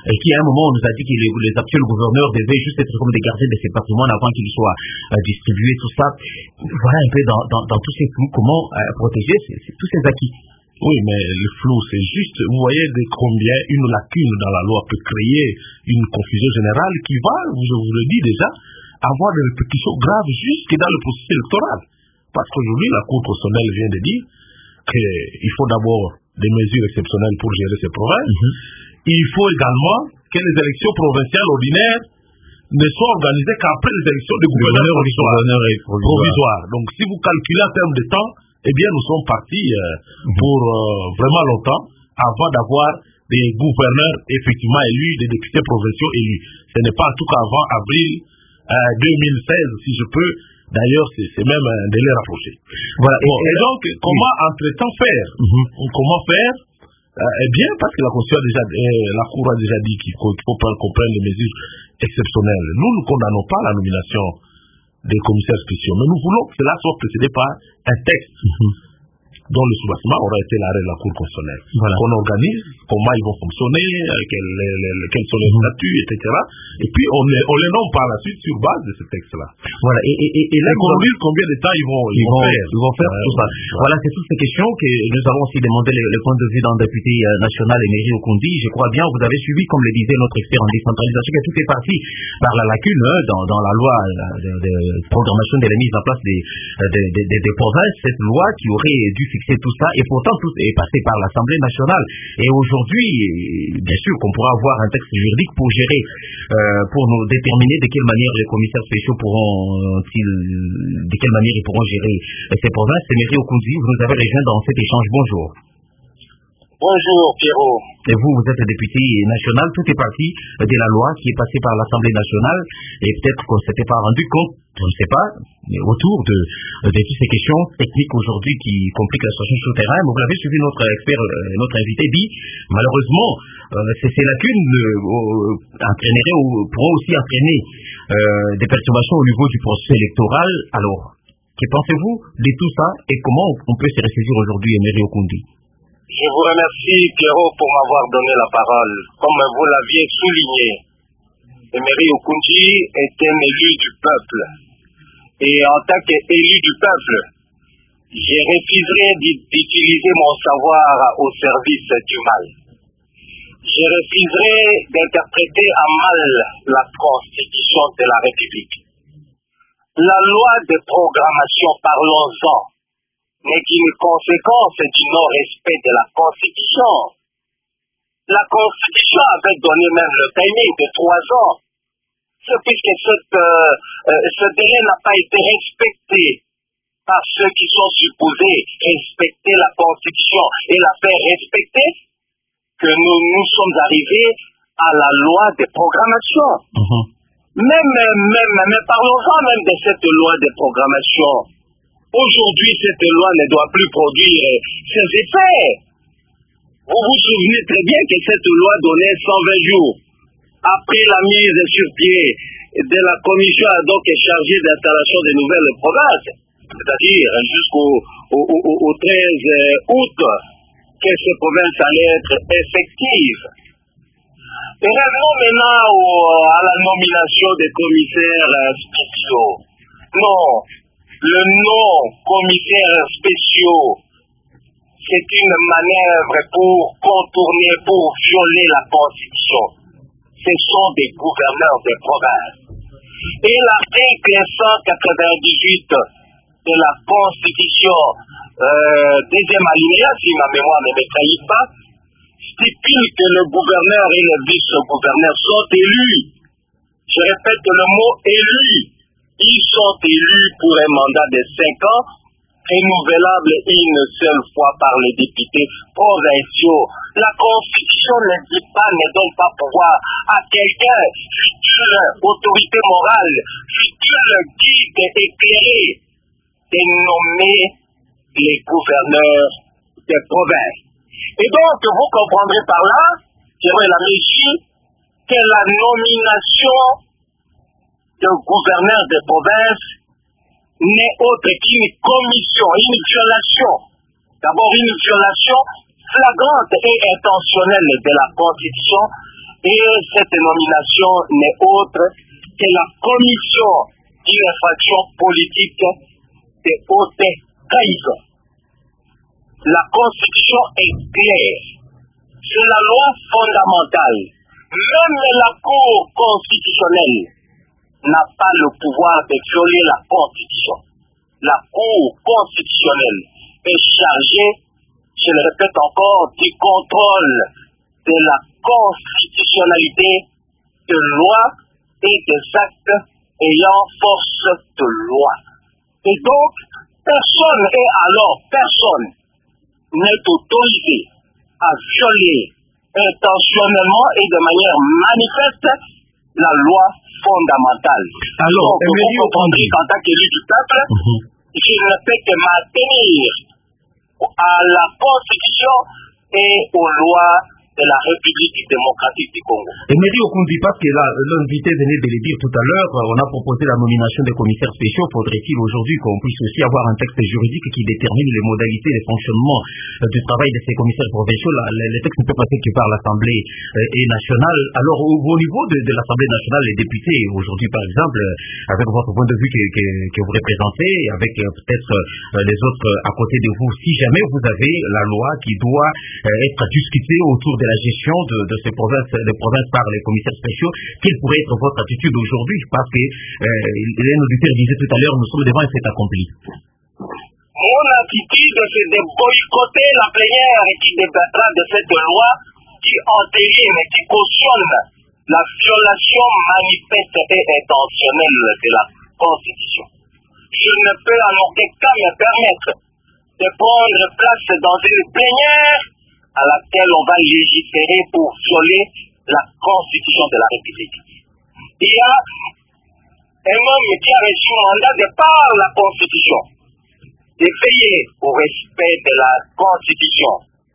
et qui à un moment nous a dit que les, les actuels gouverneurs devaient juste être comme des gardiens de ces patrimoines avant qu'ils soient euh, distribués, tout ça. Voilà un peu dans, dans, dans tous ces flous, comment euh, protéger ces, ces, tous ces acquis. Oui, mais le flou, c'est juste, vous voyez de combien une lacune dans la loi peut créer une confusion générale qui va, je vous le dis déjà, avoir des répercussions graves jusque dans le processus électoral. Parce qu'aujourd'hui, la Cour constitutionnelle vient de dire qu'il faut d'abord des mesures exceptionnelles pour gérer ces provinces. Mm-hmm. Il faut également que les élections provinciales ordinaires ne soient organisées qu'après les élections de gouverneurs provisoires. Provisoire. Donc, si vous calculez en termes de temps, eh bien, nous sommes partis euh, mm-hmm. pour euh, vraiment longtemps avant d'avoir des gouverneurs effectivement élus, des députés provinciaux élus. Ce n'est pas en tout cas avant avril euh, deux mille seize, si je peux. D'ailleurs, c'est, c'est même un délai rapproché. Voilà. Bon, et, et donc, comment oui. entre-temps faire mm-hmm. Comment faire euh, Eh bien, parce que la Constitution a déjà, euh, la Cour a déjà dit qu'il faut, qu'il faut qu'on prenne des mesures exceptionnelles. Nous ne condamnons pas la nomination des commissaires spéciaux, mais nous voulons que cela soit précédé par un texte mm-hmm. dont le soubassement aura été l'arrêt de la Cour constitutionnelle. Voilà. Qu'on organise, comment ils vont fonctionner, quels, les, les, quels sont les mm-hmm. statuts, et cetera. Et puis on les, on les nomme par la suite sur base de ce texte-là. Voilà. Et, et, et, et là, qu'on dise combien de temps ils vont, ils, ils vont, vont faire. Ils vont faire ouais, tout ça. Ouais. Voilà, c'est toutes ces questions que nous avons aussi demandé le, le point de vue d'un député euh, national, Emery Okundi. Je crois bien, vous avez suivi, comme le disait notre expert en décentralisation, que tout est parti par la lacune hein, dans, dans la loi de, de programmation de la mise en place des, des, des, des, des provinces, cette loi qui aurait dû fixer tout ça, et pourtant tout est passé par l'Assemblée nationale. Et aujourd'hui, bien sûr qu'on pourra avoir un texte juridique pour gérer, euh, pour nous déterminer de quelle manière les commissaires spéciaux pourront-ils, de quelle manière ils pourront gérer ces provinces. Emery Okundi, vous nous avez rejoint dans cet échange. Bonjour. Bonjour Pierrot. Et vous, vous êtes député national, tout est parti de la loi qui est passée par l'Assemblée nationale, et peut-être qu'on ne s'était pas rendu compte, je ne sais pas, mais autour de, de toutes ces questions techniques aujourd'hui qui compliquent la situation sur le terrain. Vous l'avez suivi, notre expert, notre invité dit, malheureusement, euh, ces, ces lacunes euh, entraîneraient ou pourront aussi entraîner euh, des perturbations au niveau du processus électoral. Alors, que pensez-vous de tout ça et comment on peut se ressaisir aujourd'hui, Emery Okundi? Je vous remercie, Pierrot, pour m'avoir donné la parole. Comme vous l'aviez souligné, Emery Okundi est un élu du peuple. Et en tant qu'élu du peuple, j'ai refusé d'utiliser mon savoir au service du mal. Je refuserai d'interpréter à mal la Constitution de la République. La loi de programmation, parlons-en, n'est qu'une conséquence du non-respect de la Constitution. La Constitution avait donné même le timing de trois ans. C'est puisque cette, euh, euh, ce délai n'a pas été respecté par ceux qui sont supposés respecter la Constitution et la faire respecter, que nous nous sommes arrivés à la loi de programmation. Mm-hmm. Même, même, mais parlons-en même de cette loi de programmation. Aujourd'hui, cette loi ne doit plus produire ses effets. Vous vous souvenez très bien que cette loi donnait cent vingt jours après la mise sur pied de la commission ad hoc chargée d'installation des nouvelles provinces, c'est-à-dire jusqu'au au, au, au treize août, que ces provinces allaient être effectives. Et revenons maintenant au, à la nomination des commissaires spéciaux. Non. Le nom commissaires spéciaux, c'est une manœuvre pour contourner, pour violer la Constitution. Ce sont des gouverneurs de province. Et l'article cent quatre-vingt-dix-huit de la Constitution, euh, deuxième alinéa, si ma mémoire ne me trahit pas, stipule que le gouverneur et le vice-gouverneur sont élus. Je répète le mot élu. Ils sont élus pour un mandat de cinq ans, renouvelable une seule fois par les députés provinciaux. La Constitution ne dit pas, ne donne pas pouvoir à quelqu'un, future autorité morale, futur guide éclairé, de nommer les gouverneurs des provinces. Et donc, vous comprendrez par là, Pierrot et la Régie, que la nomination de gouverneur des provinces n'est autre qu'une commission, une violation. D'abord une violation flagrante et intentionnelle de la Constitution Et cette nomination n'est autre que la commission d'une infraction politique de haute trahison. La Constitution est claire. C'est la loi fondamentale. Même la Cour constitutionnelle n'a pas le pouvoir de violer la Constitution. La Cour constitutionnelle est chargée, je le répète encore, du contrôle de la constitutionnalité de loi et des actes ayant force de loi. Et donc, personne, et alors personne, n'est autorisé à violer intentionnellement et de manière manifeste la loi fondamentale. Alors, donc, vous comprendrez qu'en tant qu'élu du peuple, mm-hmm. je ne peux que maintenir à la Constitution et aux lois de la République démocratique du Congo. Emery Okundi, parce que là, l'invité venait de le dire tout à l'heure, on a proposé la nomination des commissaires spéciaux. Faudrait-il aujourd'hui qu'on puisse aussi avoir un texte juridique qui détermine les modalités de fonctionnement euh, du travail de ces commissaires provinciaux? Là, les, les textes ne peuvent passer que par l'Assemblée euh, et nationale. Alors, au, au niveau de, de l'Assemblée nationale, les députés, aujourd'hui par exemple, euh, avec votre point de vue que, que, que vous représentez, avec euh, peut-être euh, les autres euh, à côté de vous, si jamais vous avez la loi qui doit euh, être discutée autour de la gestion de, de ces provinces, des provinces par les commissaires spéciaux, quelle pourrait être votre attitude aujourd'hui? Parce que euh, les auditeurs disaient tout à l'heure, nous sommes devant un fait accompli. Mon attitude, c'est de boycotter la plénière qui débattra de cette loi qui entérine et qui cautionne la violation manifeste et intentionnelle de la Constitution. Je ne peux en aucun cas me permettre de prendre place dans une plénière à laquelle on va légiférer pour violer la Constitution de la République. Il y a un homme qui a reçu un mandat de par la Constitution de veiller au respect de la Constitution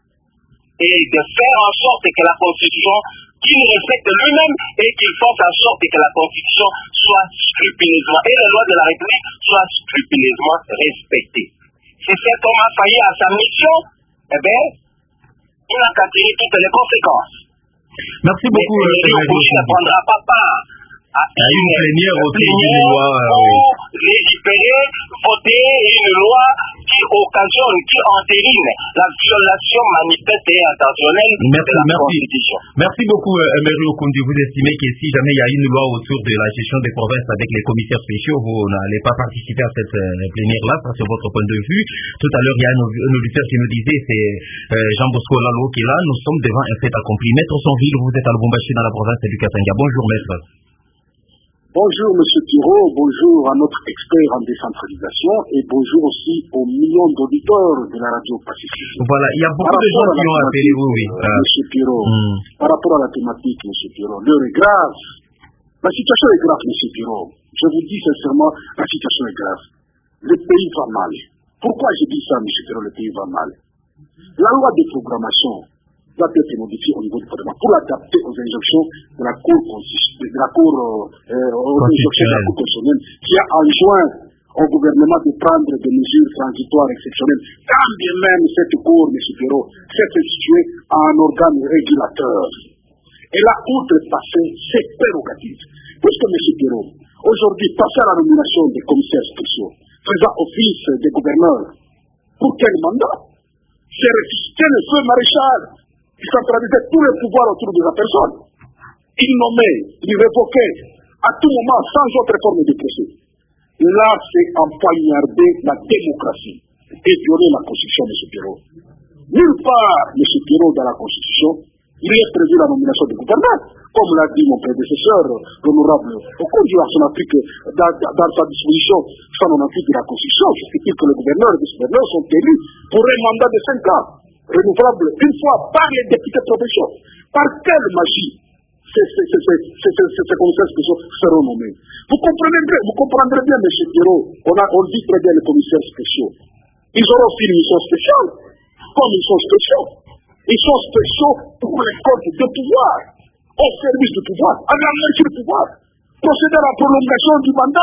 et de faire en sorte que la Constitution, qu'il respecte lui-même et qu'il fasse en sorte que la Constitution soit scrupuleusement, et les lois de la République soient scrupuleusement respectées. Si cet homme a failli à sa mission, eh bien, il n'a qu'à tirer toutes les conséquences. Merci beaucoup. Mais il ne prendra pas part à une plénière autour d'une loi pour légiférer, voter une loi qui occasionne, qui entérine la violation manifeste et intentionnelle merci, de la merci. Constitution. Merci beaucoup, Emery Okundi. Vous estimez que si jamais il y a une loi autour de la gestion des provinces avec les commissaires spéciaux, vous n'allez pas participer à cette euh, plénière-là, ça c'est votre point de vue. Tout à l'heure, il y a un, un auditeur qui nous disait, c'est euh, Jean Bosco Lalo qui est là, nous sommes devant un fait accompli. Maître Sonville, vous êtes à Lubumbashi dans la province du Katanga. Bonjour, maître. Bonjour M. Thiraud, bonjour à notre expert en décentralisation et bonjour aussi aux millions d'auditeurs de la radio Pacifique. Voilà, il y a beaucoup de gens qui ont appelé, oui, oui. Euh, M. Thiraud, mm. par rapport à la thématique, M. Thiraud, l'heure est grave. La situation est grave, M. Thiraud. Je vous dis sincèrement, la situation est grave. Le pays va mal. Pourquoi je dis ça, M. Thiraud, le pays va mal? La loi de programmation doit être modifiée au niveau du Parlement pour l'adapter aux injonctions de la Cour de la Cour euh, aux injonctions de la Cour constitutionnelle qui a enjoint au gouvernement de prendre des mesures transitoires exceptionnelles, quand bien même cette Cour, M. Perrault, s'est instituée en un organe régulateur. Elle a outrepassé ses prérogatives. Puisque M. Perrault, aujourd'hui, passer à la nomination des commissaires spéciaux, faisant office des gouverneurs, pour quel mandat? C'est ressusciter le feu maréchal, qui centralisait tous les pouvoirs autour de la personne. Il nommait, il révoquait à tout moment sans autre forme de procès. Là, c'est empoignarder la démocratie et violer la Constitution, M. Perrault. Nulle part, M. Perrault, dans la Constitution, il est prévu la nomination des gouverneurs. Comme l'a dit mon prédécesseur, l'honorable Okundi, à son article, dans, dans sa disposition cent quatre-vingt-huit de la Constitution, c'est-à-dire que les gouverneurs et les gouverneurs sont élus pour un mandat de cinq ans. Renouvelable une fois par les députés provinciaux. Par quelle magie ces, ces, ces, ces, ces, ces, ces commissaires spéciaux seront nommés? Vous comprenez bien, vous comprendrez bien, M. Perrault, on, a, on dit très bien les commissaires spéciaux. Ils auront aussi une mission spéciale, comme ils sont spéciaux. Ils sont spéciaux pour les comptes de pouvoir, au service du pouvoir, à la main du pouvoir, procéder à la prolongation du mandat,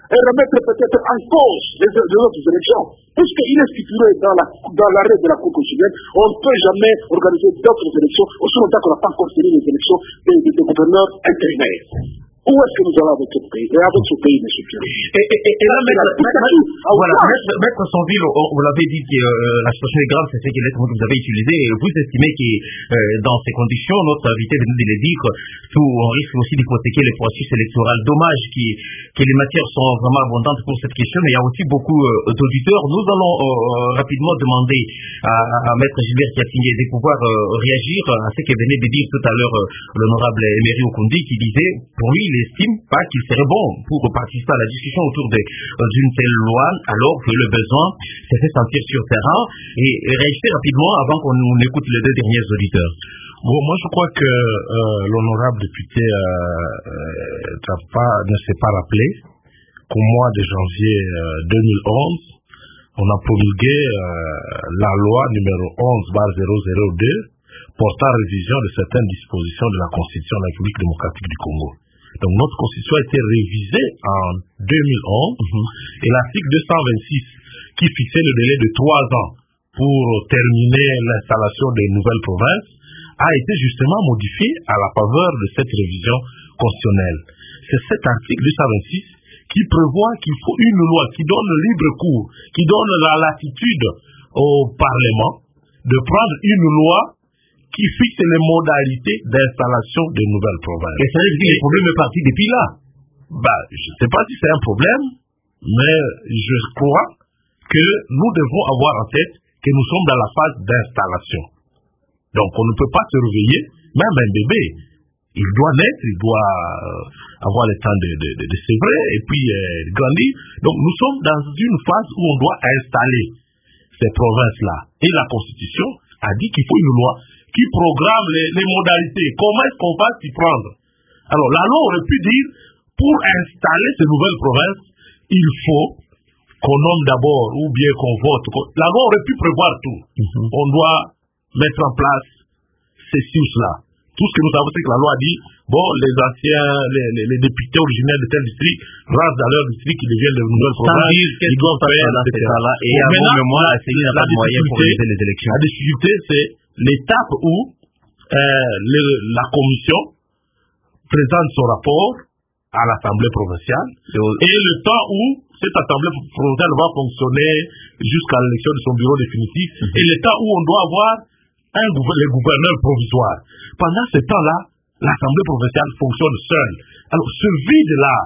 et remettre peut-être en cause les, les autres élections. Puisqu'il est stipulé dans, la, dans l'arrêt de la Cour constitutionnelle, on ne peut jamais organiser d'autres élections aussi longtemps qu'on n'a pas encore fini les élections des, des, des gouverneurs intérimaires. Où est-ce que nous allons avec ce pays et avec ce pays, M. Pierre? Et, et, et, et là, maître, voilà, maître, maître Sonville, vous l'avez dit que euh, la situation est grave, c'est ce que les mots que vous avez utilisé. Vous estimez que euh, dans ces conditions, notre invité vient de le dire, tout, on risque aussi d'hypothéquer les processus électoraux. Dommage qui, que les matières sont vraiment abondantes pour cette question, mais il y a aussi beaucoup euh, d'auditeurs. Nous allons euh, rapidement demander à, à maître Gilbert Kiatingé de pouvoir euh, réagir à ce que venait de dire tout à l'heure euh, l'honorable Emery Okundi, qui disait, pour lui, il estime pas qu'il serait bon pour participer à la discussion autour d'une telle loi, alors que le besoin s'est fait sentir sur terrain. Et, et réagir rapidement avant qu'on écoute les deux derniers auditeurs. Bon, moi je crois que euh, l'honorable député euh, euh, pas, ne s'est pas rappelé qu'au mois de janvier euh, deux mille onze, on a promulgué euh, la loi numéro onze barre zéro zéro deux portant révision de certaines dispositions de la Constitution de la République démocratique du Congo. Donc notre Constitution a été révisée en deux mille onze mm-hmm. et l'article deux cent vingt-six qui fixait le délai de trois ans pour terminer l'installation des nouvelles provinces a été justement modifié à la faveur de cette révision constitutionnelle. C'est cet article deux cent vingt-six qui prévoit qu'il faut une loi qui donne le libre cours, qui donne la latitude au Parlement de prendre une loi qui fixe les modalités d'installation des nouvelles provinces. Et ça veut dire que le problème est parti depuis là. Bah, je ne sais pas si c'est un problème, mais je crois que nous devons avoir en tête que nous sommes dans la phase d'installation. Donc on ne peut pas se réveiller, même un bébé, il doit naître, il doit avoir le temps de, de, de, de sévrer et puis euh, grandir. Donc nous sommes dans une phase où on doit installer ces provinces-là. Et la Constitution a dit qu'il faut une loi qui programme les, les modalités. Comment est-ce qu'on va s'y prendre? Alors la loi aurait pu dire, pour installer ces nouvelles provinces, il faut qu'on nomme d'abord ou bien qu'on vote. La loi aurait pu prévoir tout. Mm-hmm. On doit mettre en place ceci ou cela. Tout ce que nous savons, c'est que la loi dit, bon, les anciens, les, les, les députés originaires de tel district rentrent dans leur district, ils deviennent de nouvelles provinces, ils doivent faire, et cetera. Et à mon mémoire, c'est une la difficulté, les élections. La difficulté, c'est l'étape où euh, le, la commission présente son rapport à l'Assemblée provinciale et le temps où cette Assemblée provinciale va fonctionner jusqu'à l'élection de son bureau définitif mm-hmm. et le temps où on doit avoir un gouver- les gouverneurs provisoires. Pendant ce temps-là, l'Assemblée provinciale fonctionne seule. Alors ce vide-là,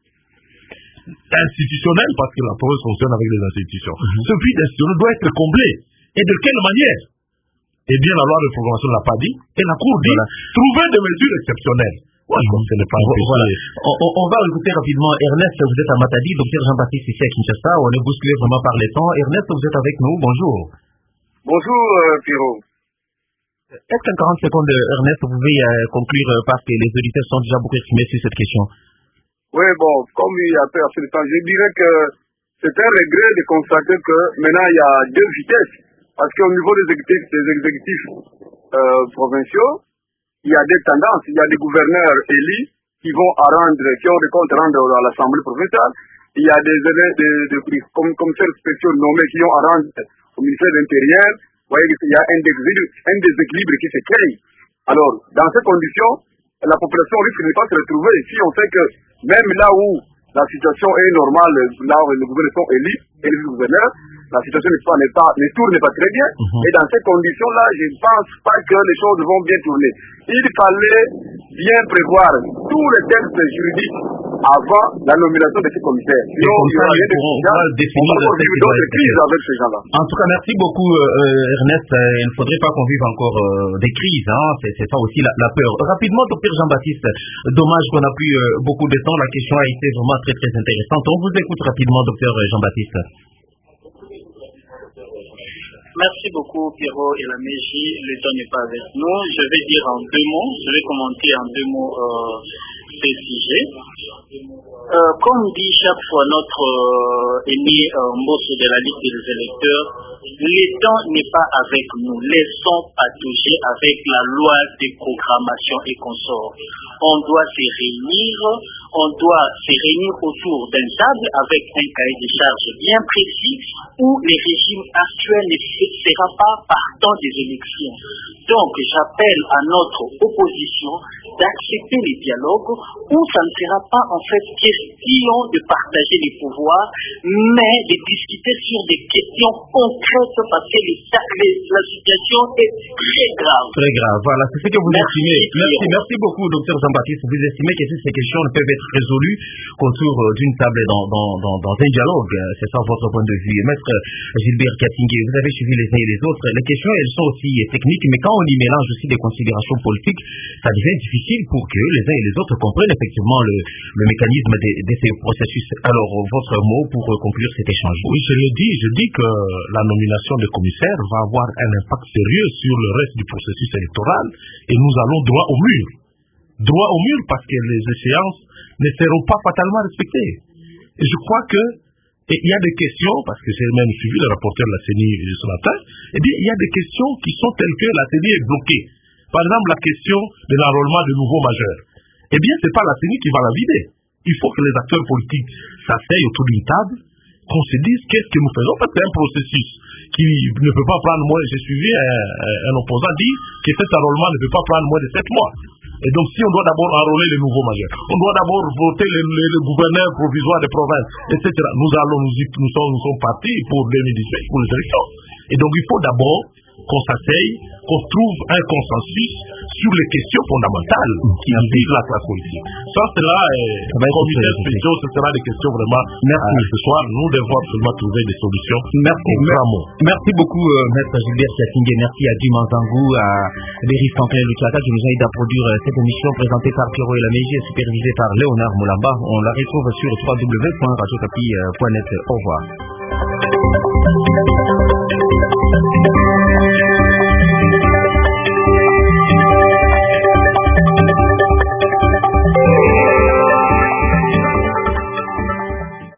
institutionnel, parce que la province fonctionne avec les institutions, mm-hmm. ce vide institutionnel doit être comblé. Et de quelle manière? Eh bien, la loi de programmation ne l'a pas dit, et la Cour dit, voilà. Trouver des mesures exceptionnelles. Ouais, mmh. ce n'est pas voilà. on, on, on va écouter rapidement Ernest, vous êtes à Matadi, docteur Jean-Baptiste ici à Kinshasa, on est bousculé vraiment par les temps. Ernest, vous êtes avec nous, bonjour. Bonjour, euh, Pierrot. Est-ce qu'en quarante secondes, Ernest, vous pouvez euh, conclure euh, parce que les auditeurs sont déjà beaucoup exprimés sur cette question? Oui, bon, comme il y a peu assez de temps, je dirais que c'est un regret de constater que maintenant il y a deux vitesses. Parce qu'au niveau des exécutifs, des exécutifs euh, provinciaux, il y a des tendances. Il y a des gouverneurs élus qui vont à rendre, qui ont des comptes à rendre à l'Assemblée provinciale. Il y a des élèves de, de, de commissaires spéciaux nommés qui ont à rendre au ministère de l'Intérieur. Vous voyez qu'il y a un déséquilibre, un déséquilibre qui se crée. Alors, dans ces conditions, la population risque de ne pas se retrouver. Si on sait que même là où la situation est normale, là où les gouverneurs sont élus et les gouverneurs, la situation n'est pas, n'est pas, ne tourne pas très bien. Mm-hmm. Et dans ces conditions-là, je ne pense pas que les choses vont bien tourner. Il fallait bien prévoir tous les textes juridiques avant la nomination de ces commissaires. Sinon, il y aura rien de définir d'autres crises avec ces gens-là. En tout cas, merci beaucoup, euh, Ernest. Il ne faudrait pas qu'on vive encore euh, des crises. Hein. C'est, c'est ça aussi la, la peur. Rapidement, docteur Jean-Baptiste, dommage qu'on n'a plus euh, beaucoup de temps. La question a été vraiment très, très intéressante. On vous écoute rapidement, docteur Jean-Baptiste. Merci beaucoup, Pierrot et la Mégie. Le temps n'est pas avec nous. Je vais dire en deux mots, je vais commenter en deux mots euh, ces sujets. Euh, comme dit chaque fois notre euh, aimé euh, Mbosso de la Ligue des électeurs, le temps n'est pas avec nous. Laissons patauger avec la loi de programmation et consorts. On doit se réunir, on doit se réunir autour d'un table avec un cahier de charges bien précis où le régime actuel ne sera pas partant des élections. Donc j'appelle à notre opposition d'accepter les dialogues où ça ne sera pas en fait question de partager les pouvoirs, mais de discuter sur des questions concrètes parce que les, les, la situation est très grave. Très grave, voilà, c'est ce que vous merci, estimez. Merci, merci beaucoup, docteur Jean-Baptiste. Vous estimez que ces questions ne peuvent être résolues qu'autour d'une table dans, dans, dans, dans un dialogue. C'est ça votre point de vue. Maître Gilbert Katingé, vous avez suivi les uns et les autres. Les questions, elles sont aussi techniques, mais quand on y mélange aussi des considérations politiques, ça devient difficile pour que les uns et les autres comprennent effectivement le, le mécanisme de, de ces processus. Alors, votre mot pour conclure cet échange. Oui, je le dis, je dis que la nomination des commissaires va avoir un impact sérieux sur le reste du processus électoral et nous allons droit au mur. Droit au mur parce que les échéances ne seront pas fatalement respectées. Et je crois que et il y a des questions, parce que j'ai même suivi le rapporteur de la C E N I ce matin, et bien, il y a des questions qui sont telles que la C E N I est bloquée. Par exemple, la question de l'enrôlement de nouveaux majeurs. Eh bien, ce n'est pas la C E N I qui va la vider. Il faut que les acteurs politiques s'asseyent autour d'une table, qu'on se dise qu'est-ce que nous faisons, parce que c'est un processus qui ne peut pas prendre moins. J'ai suivi un, un opposant dire que cet enrôlement ne peut pas prendre moins de sept mois. Et donc, si on doit d'abord enrôler les nouveaux majeurs, on doit d'abord voter les, les, les gouverneurs provisoires des provinces, et cetera. Nous allons, nous, y, nous, sommes, nous sommes partis pour deux mille dix-huit, pour les élections. Et donc, il faut d'abord qu'on s'asseye, qu'on trouve un consensus sur les questions fondamentales qui vivent la classe politique. Ça, cela est, comme une expression, ce sera des questions vraiment. Merci. Euh, ce soir, nous devons absolument trouver des solutions. Merci. Merci beaucoup, euh, Maître Gilbert Katingé. Merci à Jim Manzangou, à Béris Quentin Luchata qui nous a aidé à produire euh, cette émission présentée par Pierrot et la Mégie et supervisée par Léonard Moulamba. On la retrouve sur w w w point radio kapi point net. Au revoir.